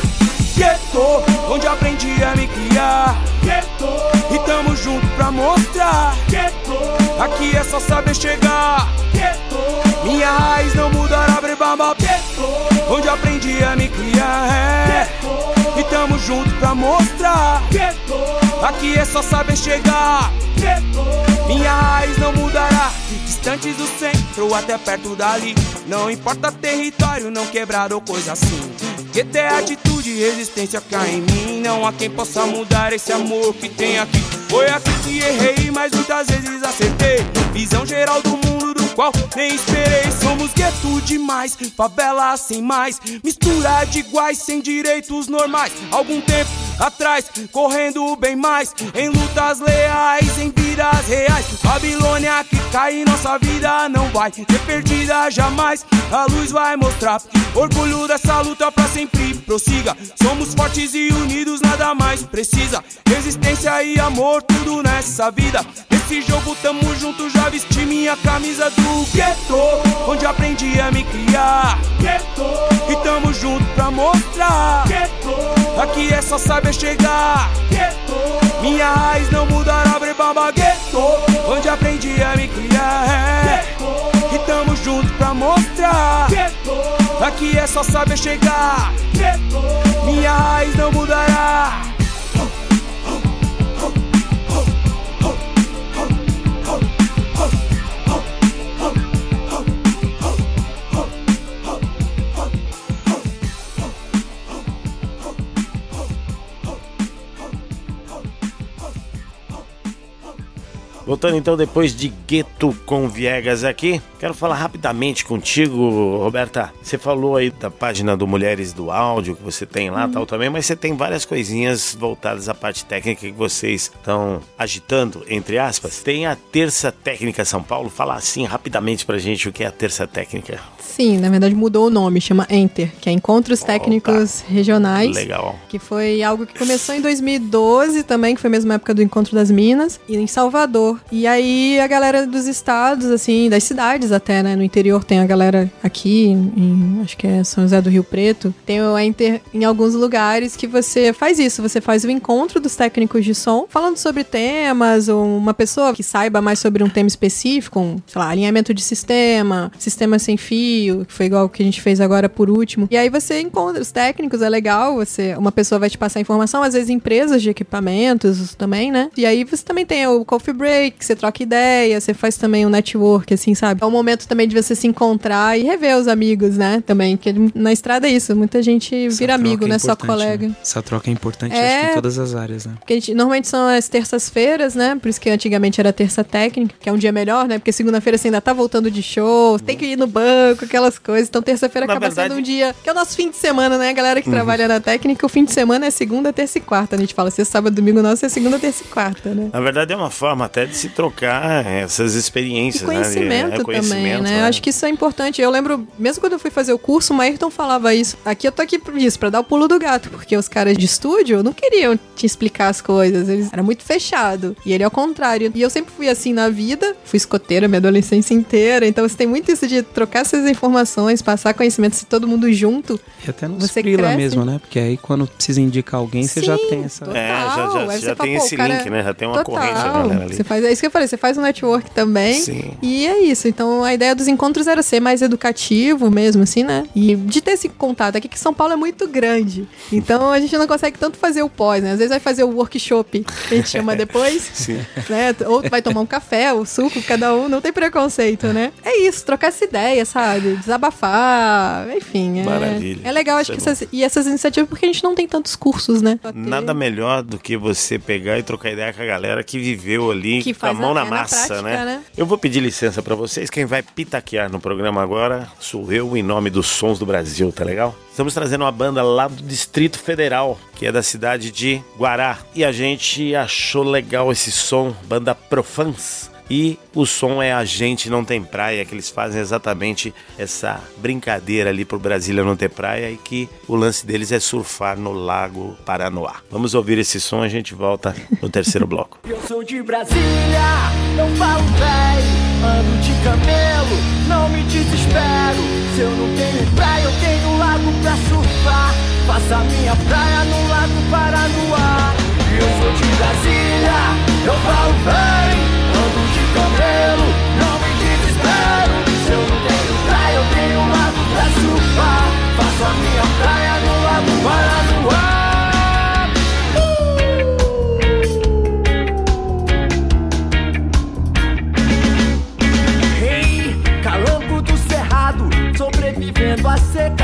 gueto, onde aprendi a me criar. Gueto, e tamo junto pra mostrar. Gueto, aqui é só saber chegar. Gueto, minha raiz não mudará, brebamba. Gueto, onde aprendi a me criar. Gueto, e tamo junto pra mostrar. Gueto, aqui é só saber chegar. Gueto, minha raiz não mudará. Distantes do centro até perto dali, não importa território, não quebrado ou coisa assim. Gueto é atitude, resistência cá em mim. Não há quem possa mudar esse amor que tem aqui. Foi aqui que errei, mas muitas vezes acertei. Visão geral do mundo do qual nem esperei. Somos gueto demais, favela sem mais, mistura de iguais sem direitos normais. Algum tempo atrás, correndo bem mais, em lutas leais, em vidas reais. Babilônia que cai, nossa vida não vai ser perdida jamais. A luz vai mostrar orgulho dessa luta pra sempre prossiga. Somos fortes e unidos, nada mais precisa. Resistência e amor, tudo nessa vida. Nesse jogo tamo junto, já vesti minha camisa do gueto, onde aprendi a me criar. Gueto, e tamo junto pra mostrar. Gueto, aqui é só saber chegar. Gueto, minha raiz não mudará, brebamba. Gueto, onde aprendi a me criar. Gueto, e tamo junto pra mostrar. Gueto, aqui é só saber chegar. Gueto, minha raiz não mudará. Voltando então depois de Gueto com Viegas aqui, quero falar rapidamente contigo, Roberta. Você falou aí da página do Mulheres do Áudio que você tem lá, uhum. tal também, mas você tem várias coisinhas voltadas à parte técnica que vocês estão agitando, entre aspas. Tem a Terça Técnica São Paulo. Fala assim rapidamente pra gente o que é a Terça Técnica. Sim, na verdade mudou o nome, chama Enter, que é Encontros Técnicos oh, tá. Regionais. Legal. Que foi algo que começou em dois mil e doze também, que foi a mesma época do Encontro das Minas, e em Salvador. E aí a galera dos estados, assim, das cidades até, né? No interior tem a galera aqui, em, acho que é São José do Rio Preto, tem o Enter em alguns lugares que você faz isso, você faz o encontro dos técnicos de som, falando sobre temas, ou uma pessoa que saiba mais sobre um tema específico, um, sei lá, alinhamento de sistema, sistema sem fio, que foi igual o que a gente fez agora por último. E aí você encontra os técnicos, é legal, você, uma pessoa vai te passar informação, às vezes empresas de equipamentos também, né? E aí você também tem o coffee break, você troca ideia, você faz também um network, assim, sabe? É um momento também de você se encontrar e rever os amigos, né? Também, que na estrada é isso, muita gente Essa vira amigo, é né? Só colega. Né? Essa troca é importante, é... acho que em todas as áreas, né? Porque a gente, normalmente são as terças-feiras, né? Por isso que antigamente era terça técnica, que é um dia melhor, né? Porque segunda-feira você ainda tá voltando de show, tem que ir no banco, aquelas coisas. Então terça-feira acaba verdade... sendo um dia, que é o nosso fim de semana, né? A galera que uhum. trabalha na técnica, o fim de semana é segunda, terça e quarta. A gente fala, se é sábado, domingo, nosso é segunda, terça e quarta, né? Na verdade é uma forma até de se trocar essas experiências, e conhecimento, né? E, é, conhecimento também, né? né? Acho que isso é importante. Eu lembro, mesmo quando eu fui fazer o curso, o Ayrton falava isso. Aqui eu tô aqui por isso, pra dar o pulo do gato, porque os caras de estúdio não queriam te explicar as coisas, eles era muito fechado. E ele é o contrário. E eu sempre fui assim na vida, fui escoteira minha adolescência inteira, então você tem muito isso de trocar essas informações, passar conhecimento, se todo mundo junto. E até nos freela mesmo, né? Porque aí quando precisa indicar alguém, você Sim, já tem essa... Total. É, já, já, já tem fala, esse cara... link, né? Já tem uma total. corrente da galera ali. Você faz, é isso que eu falei, você faz um network também. Sim. E é isso. Então a ideia dos encontros era ser mais educativo mesmo, assim, né? E de ter esse contato. Aqui que São Paulo é muito grande. Então a gente não consegue tanto fazer o pós, né? Às vezes vai fazer o workshop, que a gente chama depois. Sim. Né? Ou vai tomar um café, o suco, cada um, não tem preconceito, né? É isso, trocar essa ideia, sabe? Desabafar, enfim. É, Maravilha. É legal, acho que essas, e essas iniciativas, porque a gente não tem tantos cursos, né? Nada melhor do que você pegar e trocar ideia com a galera que viveu ali, que com a mão na massa, na prática, né? né? Eu vou pedir licença pra vocês, quem vai pitaquear no programa agora sou eu, em nome dos Sons do Brasil, tá legal? Estamos trazendo uma banda lá do Distrito Federal, que é da cidade de Guará, e a gente achou legal esse som, banda Profans. E o som é A Gente Não Tem Praia, que eles fazem exatamente essa brincadeira ali pro Brasília não ter praia, e que o lance deles é surfar no Lago Paranoá. Vamos ouvir esse som, a gente volta no terceiro bloco. Eu sou de Brasília, não falo velho, ando de camelo, não me desespero. Se eu não tenho praia, eu tenho lago pra surfar. Faço a minha praia no Lago Paranoá. Eu sou de Brasília, eu falo velho, ando de camelo, não me desespero. Se eu não tenho praia, eu tenho um lago pra surfar. Faço a minha praia no Lago Paranoá. Hey, calango do cerrado, sobrevivendo à seca.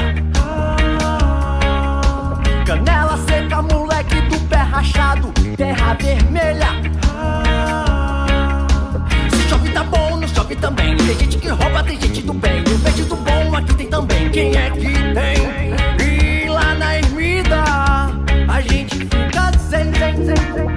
Canela seca, moleque do pé rachado, terra vermelha. Tá bom, não chove também. Tem gente que rouba, tem gente do bem. O verde do bom aqui tem também. Quem é que tem? E lá na ermida a gente fica sem, sem, sem.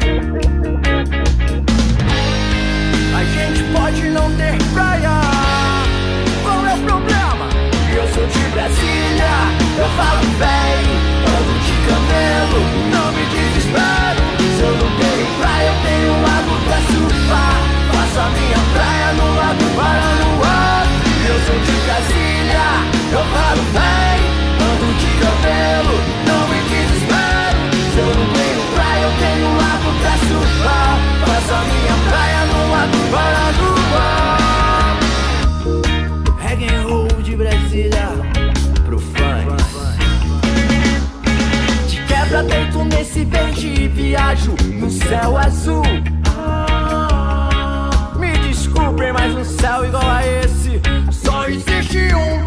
A gente pode não ter praia. Qual é o problema? Eu sou de Brasília, eu falo bem, ando de camelo, não me desespero. Se eu não tenho praia, eu tenho um lago pra surfar. Faço a minha praia no Lago Paranoá. Eu sou de Brasília, eu falo bem, ando de camelo, não me desespero. Se eu não tenho praia, eu tenho um lago pra surfar. Faço a minha praia no Lago Paranoá. Reggae and roll de Brasília pro funk. De quebra deito nesse verde e viajo no céu azul. Desculpem, mas um céu igual a esse só existe um.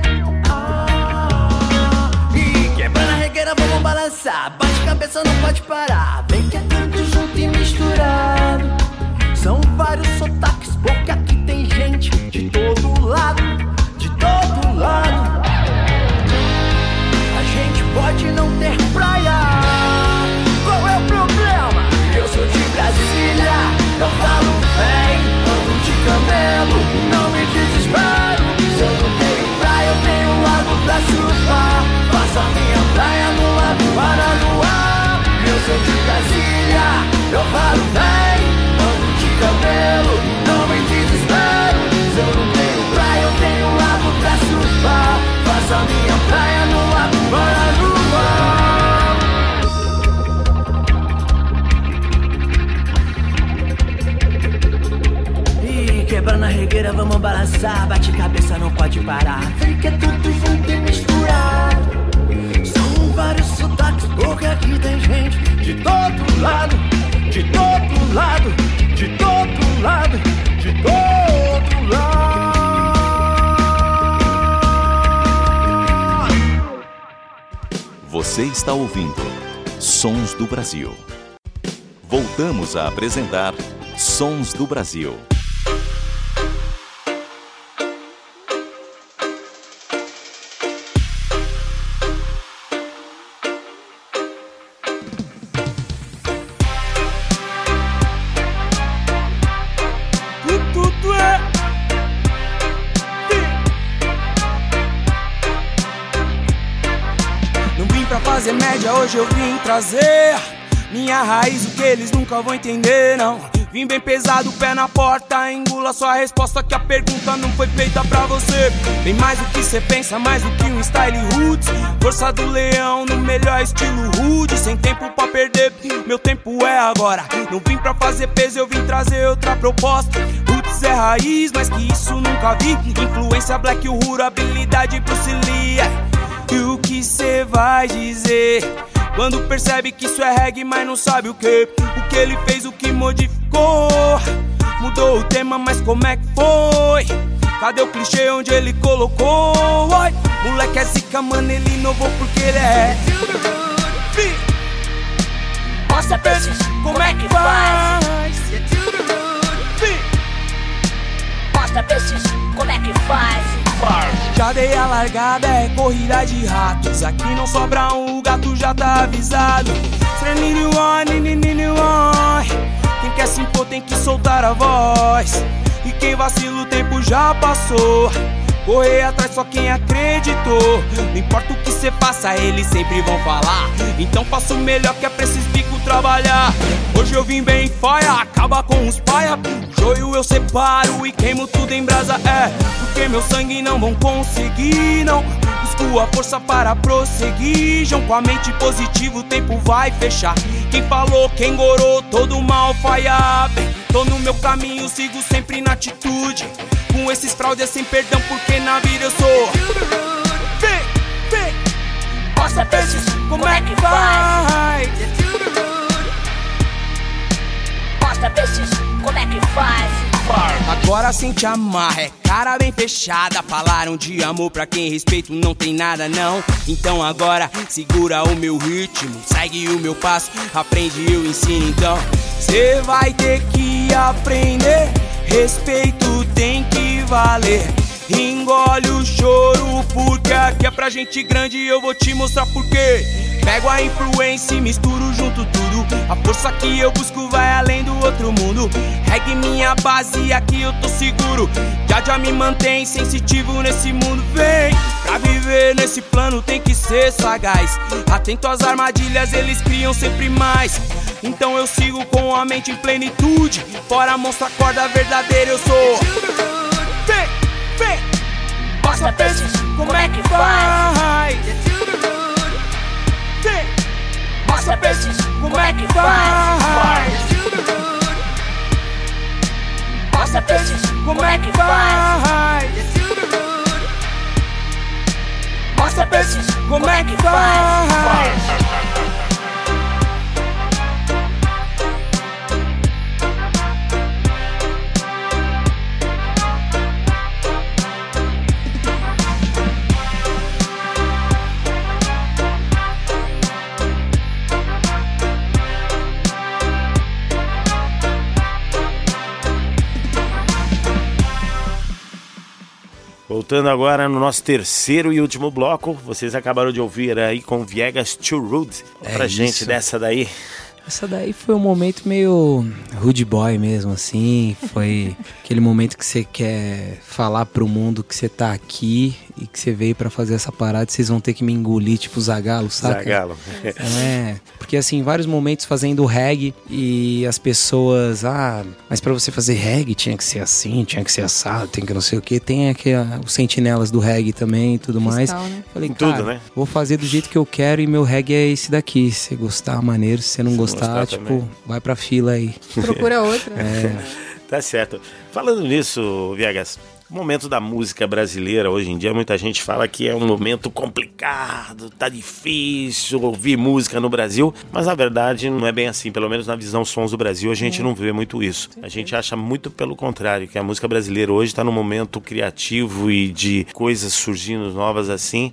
Ah, e quebrando a regueira, vamos balançar. Bate cabeça, não pode parar. Vem que é tudo junto e misturado. São vários sotaques. quebra na regueira, vamos balançar. Bate cabeça, não pode parar. Vem que é tudo junto e misturado. São vários sotaques, porque aqui tem gente de todo lado, de todo lado, de todo lado, de todo lado. Você está ouvindo Sons do Brasil. Voltamos a apresentar Sons do Brasil. Fazer média, hoje eu vim trazer minha raiz, o que eles nunca vão entender, não. Vim bem pesado, pé na porta, engula sua resposta que a pergunta não foi feita pra você. Bem mais do que cê pensa, mais do que um style roots. Força do leão no melhor estilo rude, sem tempo pra perder, meu tempo é agora. Não vim pra fazer peso, eu vim trazer outra proposta. Roots é raiz, mas que isso nunca vi. Influência black, Uhuru, habilidade Bruce Lee. E o que cê vai dizer quando percebe que isso é reggae, mas não sabe o que? O que ele fez, o que modificou? Mudou o tema, mas como é que foi? Cadê o clichê onde ele colocou? Oi, moleque é zica, mano, ele inovou porque ele é. Mostra pra eles como é que faz. Mostra pra eles como é que faz. Já dei a largada, é corrida de ratos. Aqui não sobra um, o gato já tá avisado. Quem quer se impor tem que soltar a voz. E quem vacila o tempo já passou. Correr atrás só quem acreditou. Não importa o que cê faça, eles sempre vão falar. Então faça o melhor que é pra esses bicos trabalhar. Hoje eu vim bem faia, acaba com os paia. Joio eu separo e queimo tudo em brasa, é. Porque meu sangue não vão conseguir, não. Busco a força para prosseguir. Jão com a mente positiva, o tempo vai fechar. Quem falou, quem gorou, todo mal faia. Bem, tô no meu caminho, sigo sempre na atitude. Com esses fraudes é sem perdão, porque na vida eu sou. Vem, vem, mostra pra eles como é que faz. Mostra pra eles como é que faz. Agora sente amarra, é cara bem fechada. Falaram de amor pra quem respeito não tem nada não. Então agora segura o meu ritmo, segue o meu passo, aprende eu ensino então. Cê vai ter que aprender, respeito tem que valer. Engole o choro porque aqui é pra gente grande e eu vou te mostrar porquê. Pego a influência e misturo junto tudo. A força que eu busco vai além do outro mundo. Reggae minha base, aqui eu tô seguro. Já já me mantém sensitivo nesse mundo. Vem, pra viver nesse plano tem que ser sagaz. Atento às armadilhas, eles criam sempre mais. Então eu sigo com a mente em plenitude. Fora mostra a corda verdadeira eu sou. Vem, vem, mostra pra eles como é que faz. Vem, mostra pra eles como é que faz. Mostra pra eles como é que faz. Mostra pra eles como é que faz. Voltando agora no nosso terceiro e último bloco, vocês acabaram de ouvir aí com Viegas Too Rude. É pra gente isso. Dessa daí. Essa daí foi um momento meio rude boy mesmo, assim. Foi aquele momento que você quer falar pro mundo que você tá aqui e que você veio pra fazer essa parada e vocês vão ter que me engolir, tipo Zagalo, saca? Zagalo. É, porque assim, vários momentos fazendo reggae e as pessoas, ah, mas pra você fazer reggae tinha que ser assim, tinha que ser assado, tem que não sei o que. Tem aqui ah, os sentinelas do reggae também e tudo mais. Cristal, né? Falei, cara, tudo, né? Vou fazer do jeito que eu quero e meu reggae é esse daqui. Se você gostar, maneiro. Se você não se gostar, gostar tipo, também. Vai pra fila aí. Procura outra. É. Tá certo. Falando nisso, Viegas, o momento da música brasileira hoje em dia, muita gente fala que é um momento complicado, tá difícil ouvir música no Brasil, mas na verdade não é bem assim, pelo menos na visão Sons do Brasil a gente é. não vê muito isso. A gente acha muito pelo contrário, que a música brasileira hoje está num momento criativo e de coisas surgindo novas assim,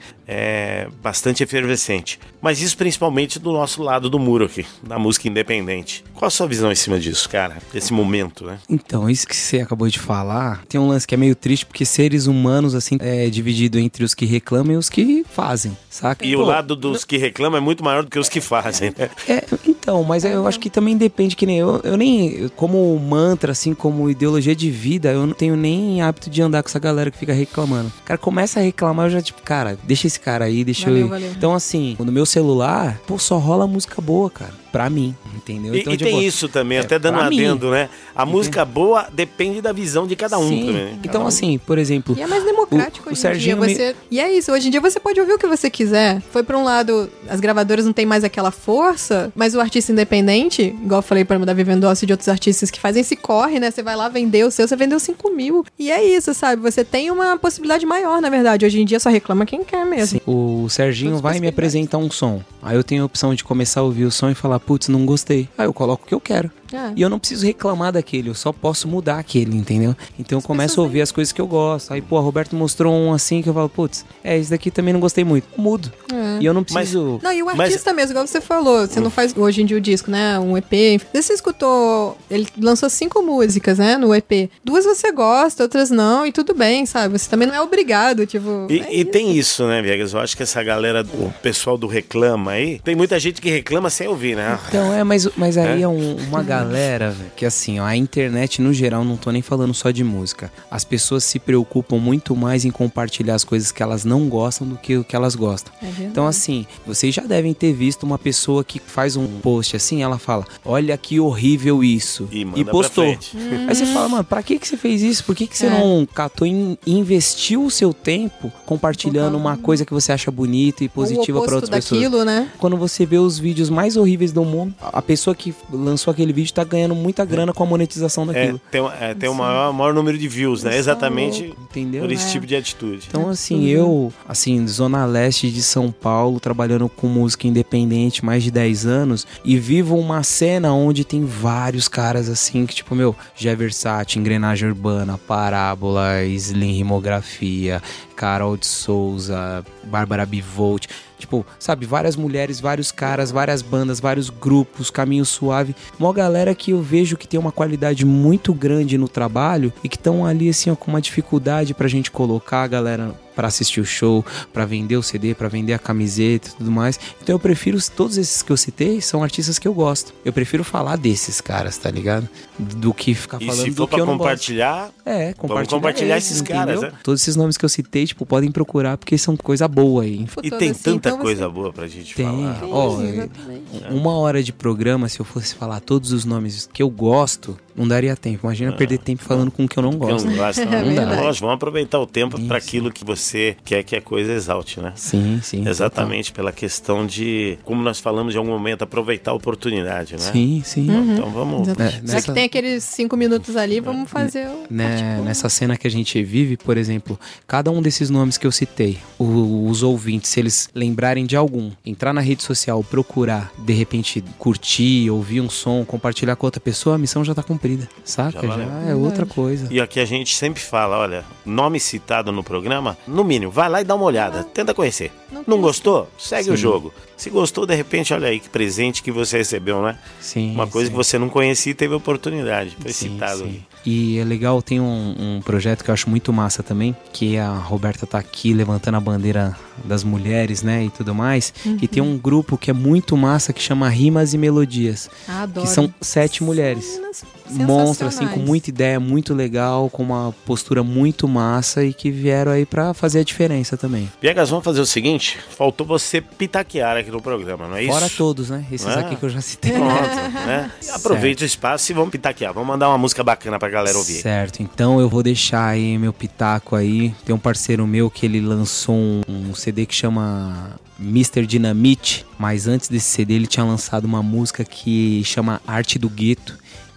é bastante efervescente. Mas isso principalmente do nosso lado do muro aqui, da música independente. Qual a sua visão em cima disso, cara? Desse momento, né? Então, isso que você acabou de falar, tem um lance que é meio triste, porque seres humanos, assim, é dividido entre os que reclamam e os que fazem, saca? E Pô, o lado dos que reclamam é muito maior do que os que fazem, né? É, então, mas eu acho que também depende, que nem eu, eu nem, como mantra, assim, como ideologia de vida, eu não tenho nem hábito de andar com essa galera que fica reclamando. O cara começa a reclamar, eu já, tipo, cara, deixa esse cara aí, deixa valeu, eu ir. Valeu. Então, assim, no meu celular, pô, só rola música boa, cara. Pra mim, entendeu? E, então, e tipo, tem isso também, é, até dando um adendo, mim, né? A entendeu? Música boa depende da visão de cada um. Sim. Também, né? Então, assim, por exemplo... E é mais democrático o, hoje o Serginho em dia. Você... Me... E é isso, hoje em dia você pode ouvir o que você quiser. Foi pra um lado, as gravadoras não têm mais aquela força, mas o artista independente, igual eu falei para Davi Vendossi e de outros artistas que fazem esse corre, né? Você vai lá vender o seu, você vendeu cinco mil. E é isso, sabe? Você tem uma possibilidade maior, na verdade. Hoje em dia só reclama quem quer mesmo. Sim. O Serginho vai me apresentar um som. Aí eu tenho a opção de começar a ouvir o som e falar, putz, não gostei. Aí eu coloco o que eu quero. É. E eu não preciso reclamar daquele, eu só posso mudar aquele, entendeu? Então eu começo a ouvir as coisas que eu gosto. Aí, pô, a Roberto mostrou um assim que eu falo, putz, é, esse daqui também não gostei muito. Eu mudo. É. E eu não preciso... Mas, não, e o artista mas... mesmo, igual você falou, você não faz hoje em dia o disco, né? Um E P. Você escutou, ele lançou cinco músicas, né? No E P. Duas você gosta, outras não, e tudo bem, sabe? Você também não é obrigado, tipo... E, é e isso. tem isso, né, Viegas? Eu acho que essa galera, o pessoal do reclama aí, tem muita gente que reclama sem ouvir, né? Então, é, mas, mas aí é, é um, uma galera, velho, que assim, ó, a internet no geral, não tô nem falando só de música. As pessoas se preocupam muito mais em compartilhar as coisas que elas não gostam do que o que elas gostam. É então, assim, vocês já devem ter visto uma pessoa que faz um post assim, ela fala, olha que horrível isso. E, manda e postou. pra frente. Hum. Aí você fala, mano, pra que, que você fez isso? Por que, que você é. não catou e investiu o seu tempo compartilhando uma coisa que você acha bonita e positiva para outras daquilo, pessoas? Né? Quando você vê os vídeos mais horríveis do mundo, a pessoa que lançou aquele vídeo tá ganhando muita grana com a monetização daquilo. É, tem é, tem o maior, maior número de views, né? Exatamente entendeu? por esse é. tipo de atitude. Então, assim, eu, assim, Zona Leste de São Paulo, trabalhando com música independente mais de dez anos, e vivo uma cena onde tem vários caras, assim, que tipo, meu, Gé Versace, Engrenagem Urbana, Parábola, Slim Rimografia, Carol de Souza, Bárbara Bivolt, tipo, sabe, várias mulheres, vários caras, várias bandas, vários grupos, Caminho Suave, uma galera que eu vejo que tem uma qualidade muito grande no trabalho e que estão ali, assim, ó, com uma dificuldade pra gente colocar a galera pra assistir o show, pra vender o C D, pra vender a camiseta e tudo mais. Então eu prefiro, todos esses que eu citei são artistas que eu gosto. Eu prefiro falar desses caras, tá ligado? Do que ficar e falando se for do que pra eu não compartilhar, gosto. É, compartilhar, vamos compartilhar esses, esses entendeu? caras, né? Todos esses nomes que eu citei, tipo, podem procurar porque são coisa boa aí. E tem assim, tanta então coisa você... boa pra gente tem. falar. Ó, oh, uma hora de programa, se eu fosse falar todos os nomes que eu gosto, não daria tempo. Imagina ah, perder tempo falando com o que eu não gosto. Que eu não gosto, não. É não dá. Lógico, vamos aproveitar o tempo para aquilo que você quer que a coisa exalte, né? Sim, sim. Exatamente, total. Pela questão de, como nós falamos em algum momento, aproveitar a oportunidade, né? Sim, sim. Uhum. Então vamos... É, Já nessa... que tem aqueles cinco minutos ali, vamos fazer o... Né, tipo... Nessa cena que a gente vive, por exemplo, cada um desses nomes que eu citei, o, os ouvintes, se eles lembrarem de algum, entrar na rede social, procurar, de repente curtir, ouvir um som, compartilhar com outra pessoa, a missão já tá cumprida, saca? Já, já é outra coisa. E aqui a gente sempre fala, olha, nome citado no programa, no mínimo, vai lá e dá uma olhada, tenta conhecer. Não, não gostou? Segue sim. o jogo. Se gostou, de repente, olha aí que presente que você recebeu, né? Sim. Uma coisa sim. que você não conhecia e teve oportunidade, foi sim, citado. Sim. E é legal, tem um, um projeto que eu acho muito massa também, que a Roberta tá aqui levantando a bandeira das mulheres, né, e tudo mais. Uhum. E tem um grupo que é muito massa que chama Rimas e Melodias. Adoro. Que são sete mulheres. Monstro, assim, com muita ideia, muito legal, com uma postura muito massa e que vieram aí pra fazer a diferença também. Viegas, vamos fazer o seguinte, faltou você pitaquear aqui no programa, não é isso? Fora todos, né? Esses ah, aqui que eu já citei. Pronto, né? Aproveita o espaço e vamos pitaquear, vamos mandar uma música bacana pra galera ouvir. Certo, então eu vou deixar aí meu pitaco aí. Tem um parceiro meu que ele lançou um, um C D que chama mister Dinamite, mas antes desse C D ele tinha lançado uma música que chama Arte do Gueto.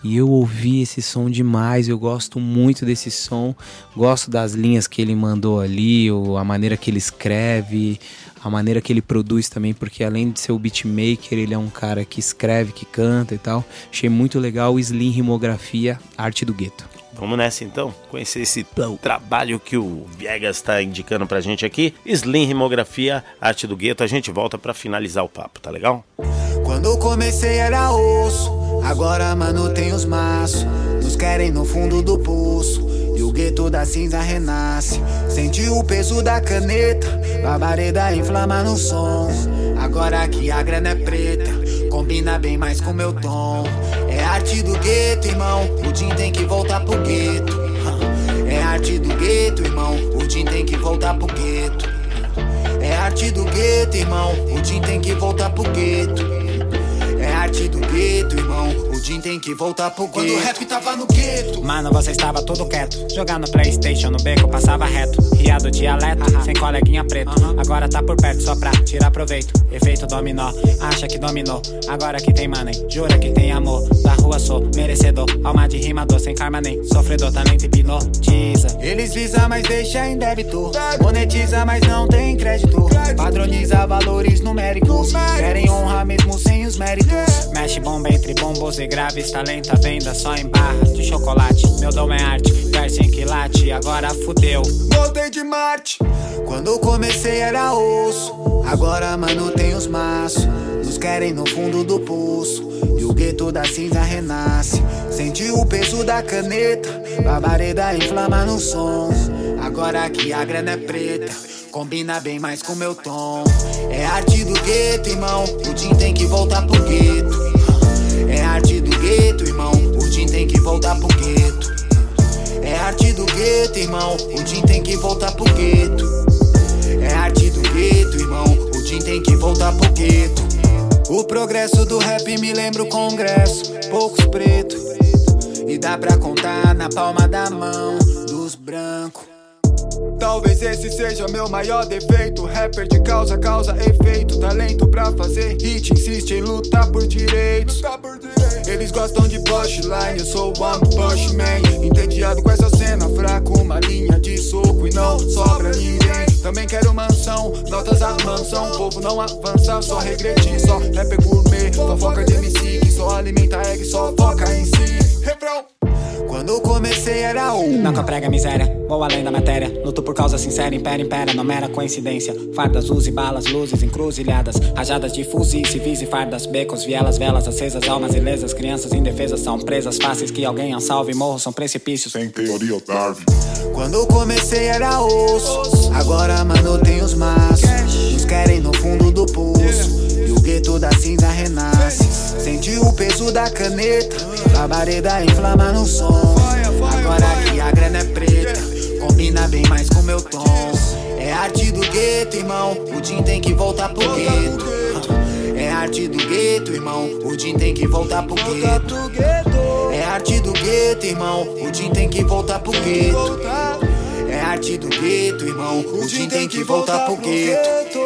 E eu ouvi esse som demais, eu gosto muito desse som, gosto das linhas que ele mandou ali, ou a maneira que ele escreve, a maneira que ele produz também, porque além de ser o beatmaker, ele é um cara que escreve, que canta e tal. Achei muito legal o Slim Rimografia, Arte do Gueto. Vamos nessa então, conhecer esse trabalho que o Viegas está indicando pra gente aqui. Slim Rimografia, Arte do Gueto. A gente volta pra finalizar o papo, tá legal? Quando comecei era osso, agora mano tem os maços. Nos querem no fundo do poço e o gueto da cinza renasce. Senti o peso da caneta, babareda inflama no som. Agora que a grana é preta, combina bem mais com meu tom. É arte do gueto, irmão, o Jim tem que voltar pro gueto. É arte do gueto, irmão, o Jim tem que voltar pro gueto. É arte do gueto, irmão, o Jim tem que voltar pro gueto. É arte do gueto, irmão, o Jim tem que voltar pro gueto. Quando o rap tava no gueto, mano, você estava todo quieto. Jogando Playstation no beco, passava reto. Riado dialeto, uh-huh. Sem coleguinha preto, uh-huh. Agora tá por perto só pra tirar proveito. Efeito dominó, acha que dominou. Agora que tem money, jura que tem amor. Da rua sou merecedor, alma de rimador. Sem karma nem sofredor, talento hipnotiza. Eles visam, mas deixa em débito. Monetiza, mas não tem crédito. Padroniza valores numéricos. Querem honra mesmo sem os méritos. Mexe bomba entre bombos e graves. Talento à venda só em barras de chocolate. Meu dom é arte, verso em quilate. Agora fudeu, voltei de Marte. Quando comecei era osso, agora mano tem os maços. Nos querem no fundo do poço e o gueto da cinza renasce. Senti o peso da caneta, babareda inflama no som. Agora que a grana é preta, combina bem mais com meu tom. É arte do gueto, irmão, o Jim tem que voltar pro gueto. É arte do gueto, irmão, o Jim tem que voltar pro gueto. É arte do gueto, irmão, o Jim tem que voltar pro gueto. É arte do gueto, irmão, o Jim tem que voltar pro gueto. O progresso do rap me lembra o congresso, poucos pretos, e dá pra contar na palma da mão dos brancos. Talvez esse seja meu maior defeito. Rapper de causa, causa efeito. Talento pra fazer hit, insiste em lutar por direitos. Eles gostam de punchline, eu sou one punch man. Entediado com essa cena, fraco, uma linha de soco e não sobra ninguém. Também quero mansão, notas à mansão. O povo não avança, só regredir. Só rapper gourmet, fofoca de M C que só alimenta egg, só foca em si. Refrão. Quando comecei era um. Não comprega miséria, vou além da matéria. Luto por causa sincera, impera, impera, não mera coincidência. Fardas, uso e balas, luzes encruzilhadas. Rajadas de fuzis, civis e fardas. Becos, vielas, velas acesas, almas ilesas. Crianças indefesas são presas fáceis que alguém a salve. Morros são precipícios sem teoria Darwin. Quando comecei era osso, agora mano tem os maços. Nos querem no fundo do poço e o gueto da cinza renasce. Senti o peso da caneta, babareda inflama no som. Agora que a grana é preta, combina bem mais com meu tom. É arte do gueto, irmão, o Jim tem que voltar pro gueto. É arte do gueto, irmão, o Jim tem que voltar pro gueto. É arte do gueto, irmão, o Jim tem que voltar pro gueto. É arte do gueto, irmão, o Jim tem que voltar pro gueto.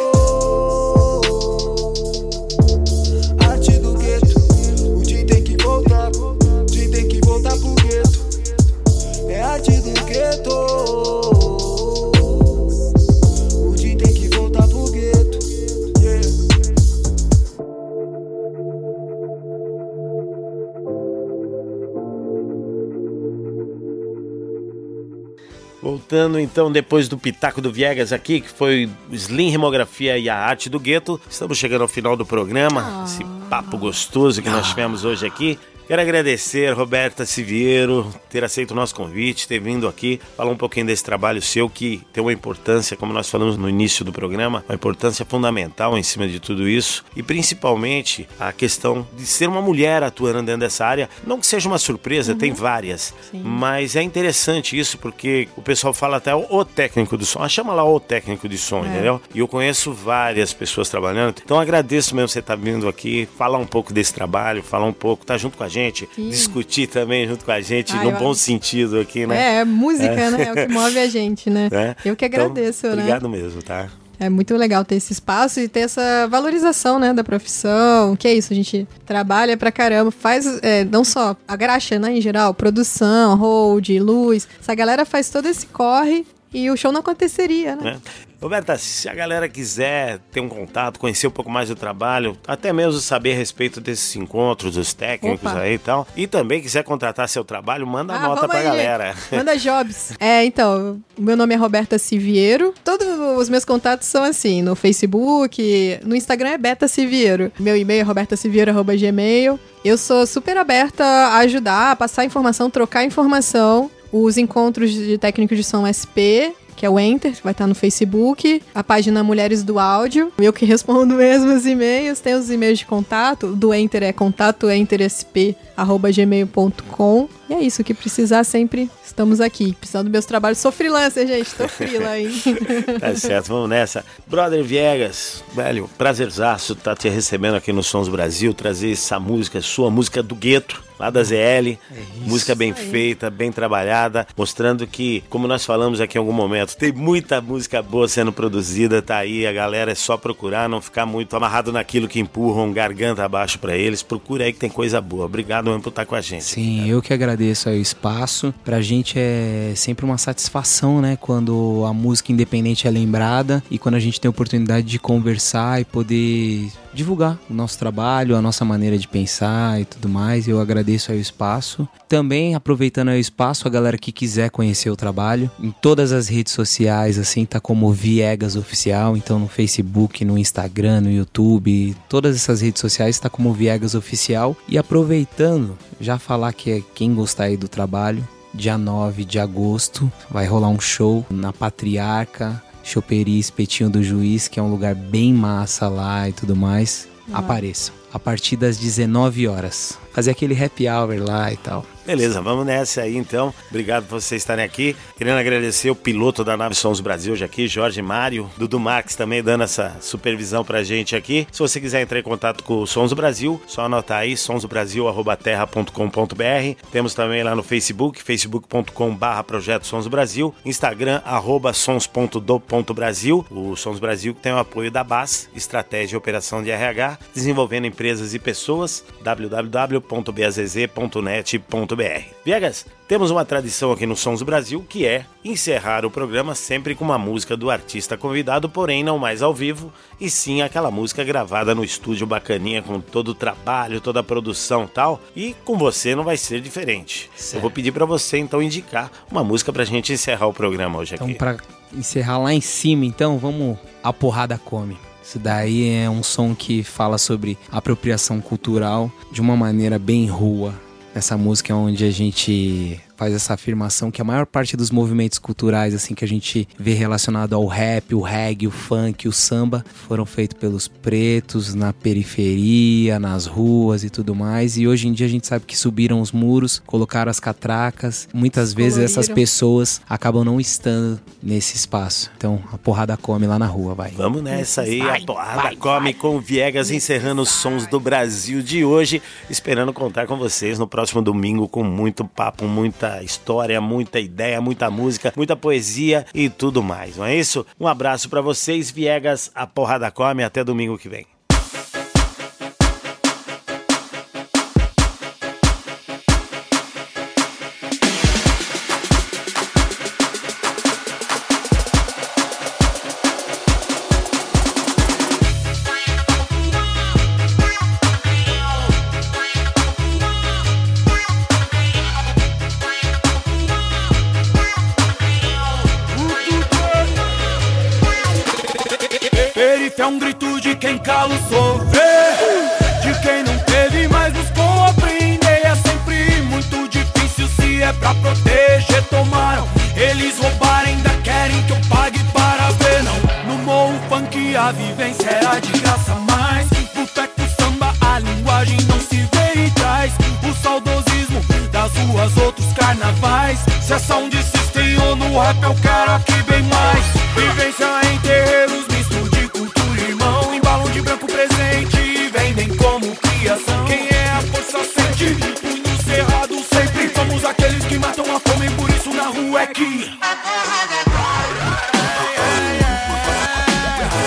Voltar pro gueto, é arte do gueto. O Jim tem que voltar pro gueto, yeah. Voltando então, depois do pitaco do Viegas aqui, que foi o Slim Rimografia e a Arte do Gueto, estamos chegando ao final do programa, esse papo gostoso que nós tivemos hoje aqui. Quero agradecer, Roberta Siviero, ter aceito o nosso convite, ter vindo aqui falar um pouquinho desse trabalho seu que tem uma importância, como nós falamos no início do programa, uma importância fundamental em cima de tudo isso e principalmente a questão de ser uma mulher atuando dentro dessa área. Não que seja uma surpresa, uhum. Tem várias, sim, mas é interessante isso porque o pessoal fala até o técnico do som, ah, chama lá o técnico de som, é. Entendeu? E eu conheço várias pessoas trabalhando, então agradeço mesmo você estar vindo aqui, falar um pouco desse trabalho, falar um pouco, estar junto com a gente. Gente, discutir também junto com a gente, ah, no bom sentido aqui, né? É, é música, é. Né? É o que move a gente, né? É. Eu que agradeço, então, né? Obrigado mesmo, tá? É muito legal ter esse espaço e ter essa valorização, né, da profissão. Que é isso, a gente trabalha pra caramba, faz é, não só a graxa, né, em geral, produção, hold, luz. Essa galera faz todo esse corre e o show não aconteceria, né? É. Roberta, se a galera quiser ter um contato, conhecer um pouco mais do trabalho, até mesmo saber a respeito desses encontros, dos técnicos Opa. aí e tal, e também quiser contratar seu trabalho, manda ah, nota pra aí. galera. Manda jobs. É, então, o meu nome é Roberta Siviero. Todos os meus contatos são assim, no Facebook, no Instagram é Beta Siviero. Meu e-mail é roberta siviero arroba gmail. Eu sou super aberta a ajudar, a passar informação, trocar informação. Os encontros de técnicos de som S P, que é o Enter, que vai estar no Facebook, a página Mulheres do Áudio, eu que respondo mesmo os e-mails, tem os e-mails de contato, do Enter é contato entersp arroba gmail ponto com, e é isso, que precisar sempre estamos aqui, precisando dos meus trabalhos, sou freelancer, gente, tô freela aí. Tá certo, vamos nessa. Brother Viegas, velho, prazerzaço tá te recebendo aqui no Sons Brasil, trazer essa música, sua música do gueto, lá da Z L, é música bem feita, bem trabalhada, mostrando que, como nós falamos aqui em algum momento, tem muita música boa sendo produzida, tá aí, a galera é só procurar, não ficar muito amarrado naquilo que empurram garganta abaixo pra eles, procura aí que tem coisa boa. Obrigado mesmo por estar com a gente. Sim, cara. Eu que agradeço aí o espaço, pra gente é sempre uma satisfação, né, quando a música independente é lembrada e quando a gente tem a oportunidade de conversar e poder divulgar o nosso trabalho, a nossa maneira de pensar e tudo mais. Eu agradeço aí o espaço. Também, aproveitando aí o espaço, a galera que quiser conhecer o trabalho, em todas as redes sociais, assim, tá como Viegas Oficial, então no Facebook, no Instagram, no YouTube, todas essas redes sociais tá como Viegas Oficial. E aproveitando, já falar que é quem gostar aí do trabalho, dia nove de agosto, vai rolar um show na Patriarca, Choperia Espetinho do Juiz, que é um lugar bem massa lá e tudo mais. Ah. Apareçam a partir das dezenove horas. Fazer aquele happy hour lá e tal. Beleza, vamos nessa aí então. Obrigado por vocês estarem aqui. Querendo agradecer o piloto da nave Sons Brasil hoje aqui, Jorge Mário, Dudu Marques também dando essa supervisão pra gente aqui. Se você quiser entrar em contato com o Sons Brasil, só anotar aí, sonsbrasil arroba terra ponto com ponto br. Temos também lá no Facebook, facebook ponto com barra projeto Sons Brasil, Instagram, arroba sons ponto do ponto brasil. O Sons Brasil que tem o apoio da B A S, Estratégia e Operação de R H, desenvolvendo empresas e pessoas, w w w ponto b a z z ponto net ponto b r. Viegas, temos uma tradição aqui no Sons Brasil que é encerrar o programa sempre com uma música do artista convidado, porém não mais ao vivo, e sim aquela música gravada no estúdio bacaninha, com todo o trabalho, toda a produção e tal, e com você não vai ser diferente. Certo. Eu vou pedir pra você então indicar uma música pra gente encerrar o programa hoje aqui. Então, pra encerrar lá em cima, então, vamos A Porrada Come. Isso daí é um som que fala sobre apropriação cultural de uma maneira bem rua. Essa música é onde a gente faz essa afirmação que a maior parte dos movimentos culturais assim que a gente vê relacionado ao rap, o reggae, o funk, o samba, foram feitos pelos pretos na periferia, nas ruas e tudo mais. E hoje em dia a gente sabe que subiram os muros, colocaram as catracas. Muitas vezes essas pessoas acabam não estando nesse espaço. Então a porrada come lá na rua, vai. Vamos nessa aí, vai, a porrada vai, come vai. Com Viegas encerrando os Sons do Brasil de hoje. Esperando contar com vocês no próximo domingo com muito papo, muita história, muita ideia, muita música, muita poesia e tudo mais, não é isso? Um abraço pra vocês, Viegas, a porrada come, até domingo que vem. É um grito de quem cala o sofrer, de quem não teve, mas nos compreender. É sempre muito difícil, se é pra proteger. Tomaram, eles roubaram, ainda querem que eu pague para ver. Não, no morro funk a vivência era de graça, mas boteco samba a linguagem não se vê e traz o saudosismo das ruas, outros carnavais. Se é sound system ou no rap eu quero aqui bem mais. Vivência em terreiros, misto de de branco presente, vendem como criação. Quem é a força sente, punho cerrado sempre. Somos aqueles que matam a fome, por isso na rua é que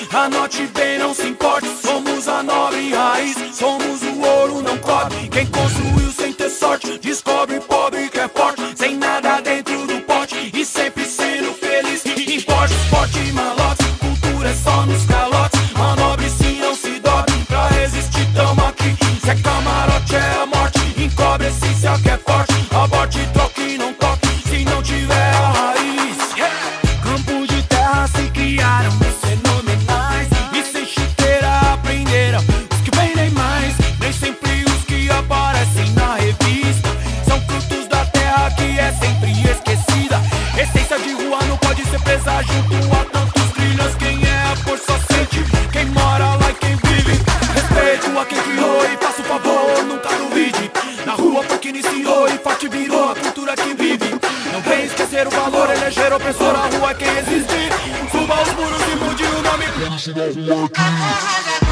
Anote bem, não se importe, somos a nobre raiz, somos o ouro, não cobre. Quem construiu sem ter sorte, descobre pobre que é forte, sem nada dentro do pote e sempre sendo feliz. Importe, esporte e malote, cultura é só nos calotes. Manobre sim, não se dobre, pra resistir tamo aqui. Se é camarote é a morte, encobre a essência que é forte. Aborte, troque, não toque, se não tiver a raiz. Campos de terra se criaram, fenomenais, e sem chuteira aprenderam os que vendem mais. Nem sempre os que aparecem na revista são frutos da terra que é sempre esquecida. Essência de rua não pode ser presa junto a tantos trilhos. Quem é a força sente, quem mora lá e quem vive. Respeito a quem criou e faça o favor, nunca duvide. Na rua foi que iniciou e forte virou a cultura que vive. Não vem esquecer o valor, eleger opressor, a rua é quem existe. Suba os muros e mude o nome. Pense na rua aqui.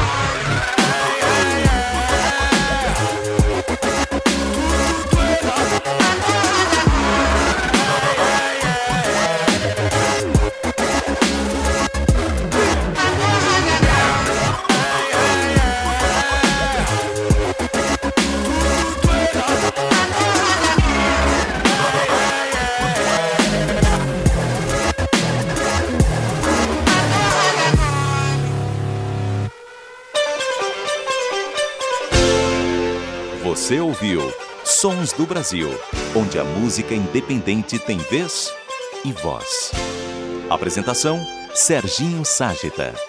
Você ouviu Sons do Brasil, onde a música independente tem vez e voz. Apresentação: Serginho Ságita.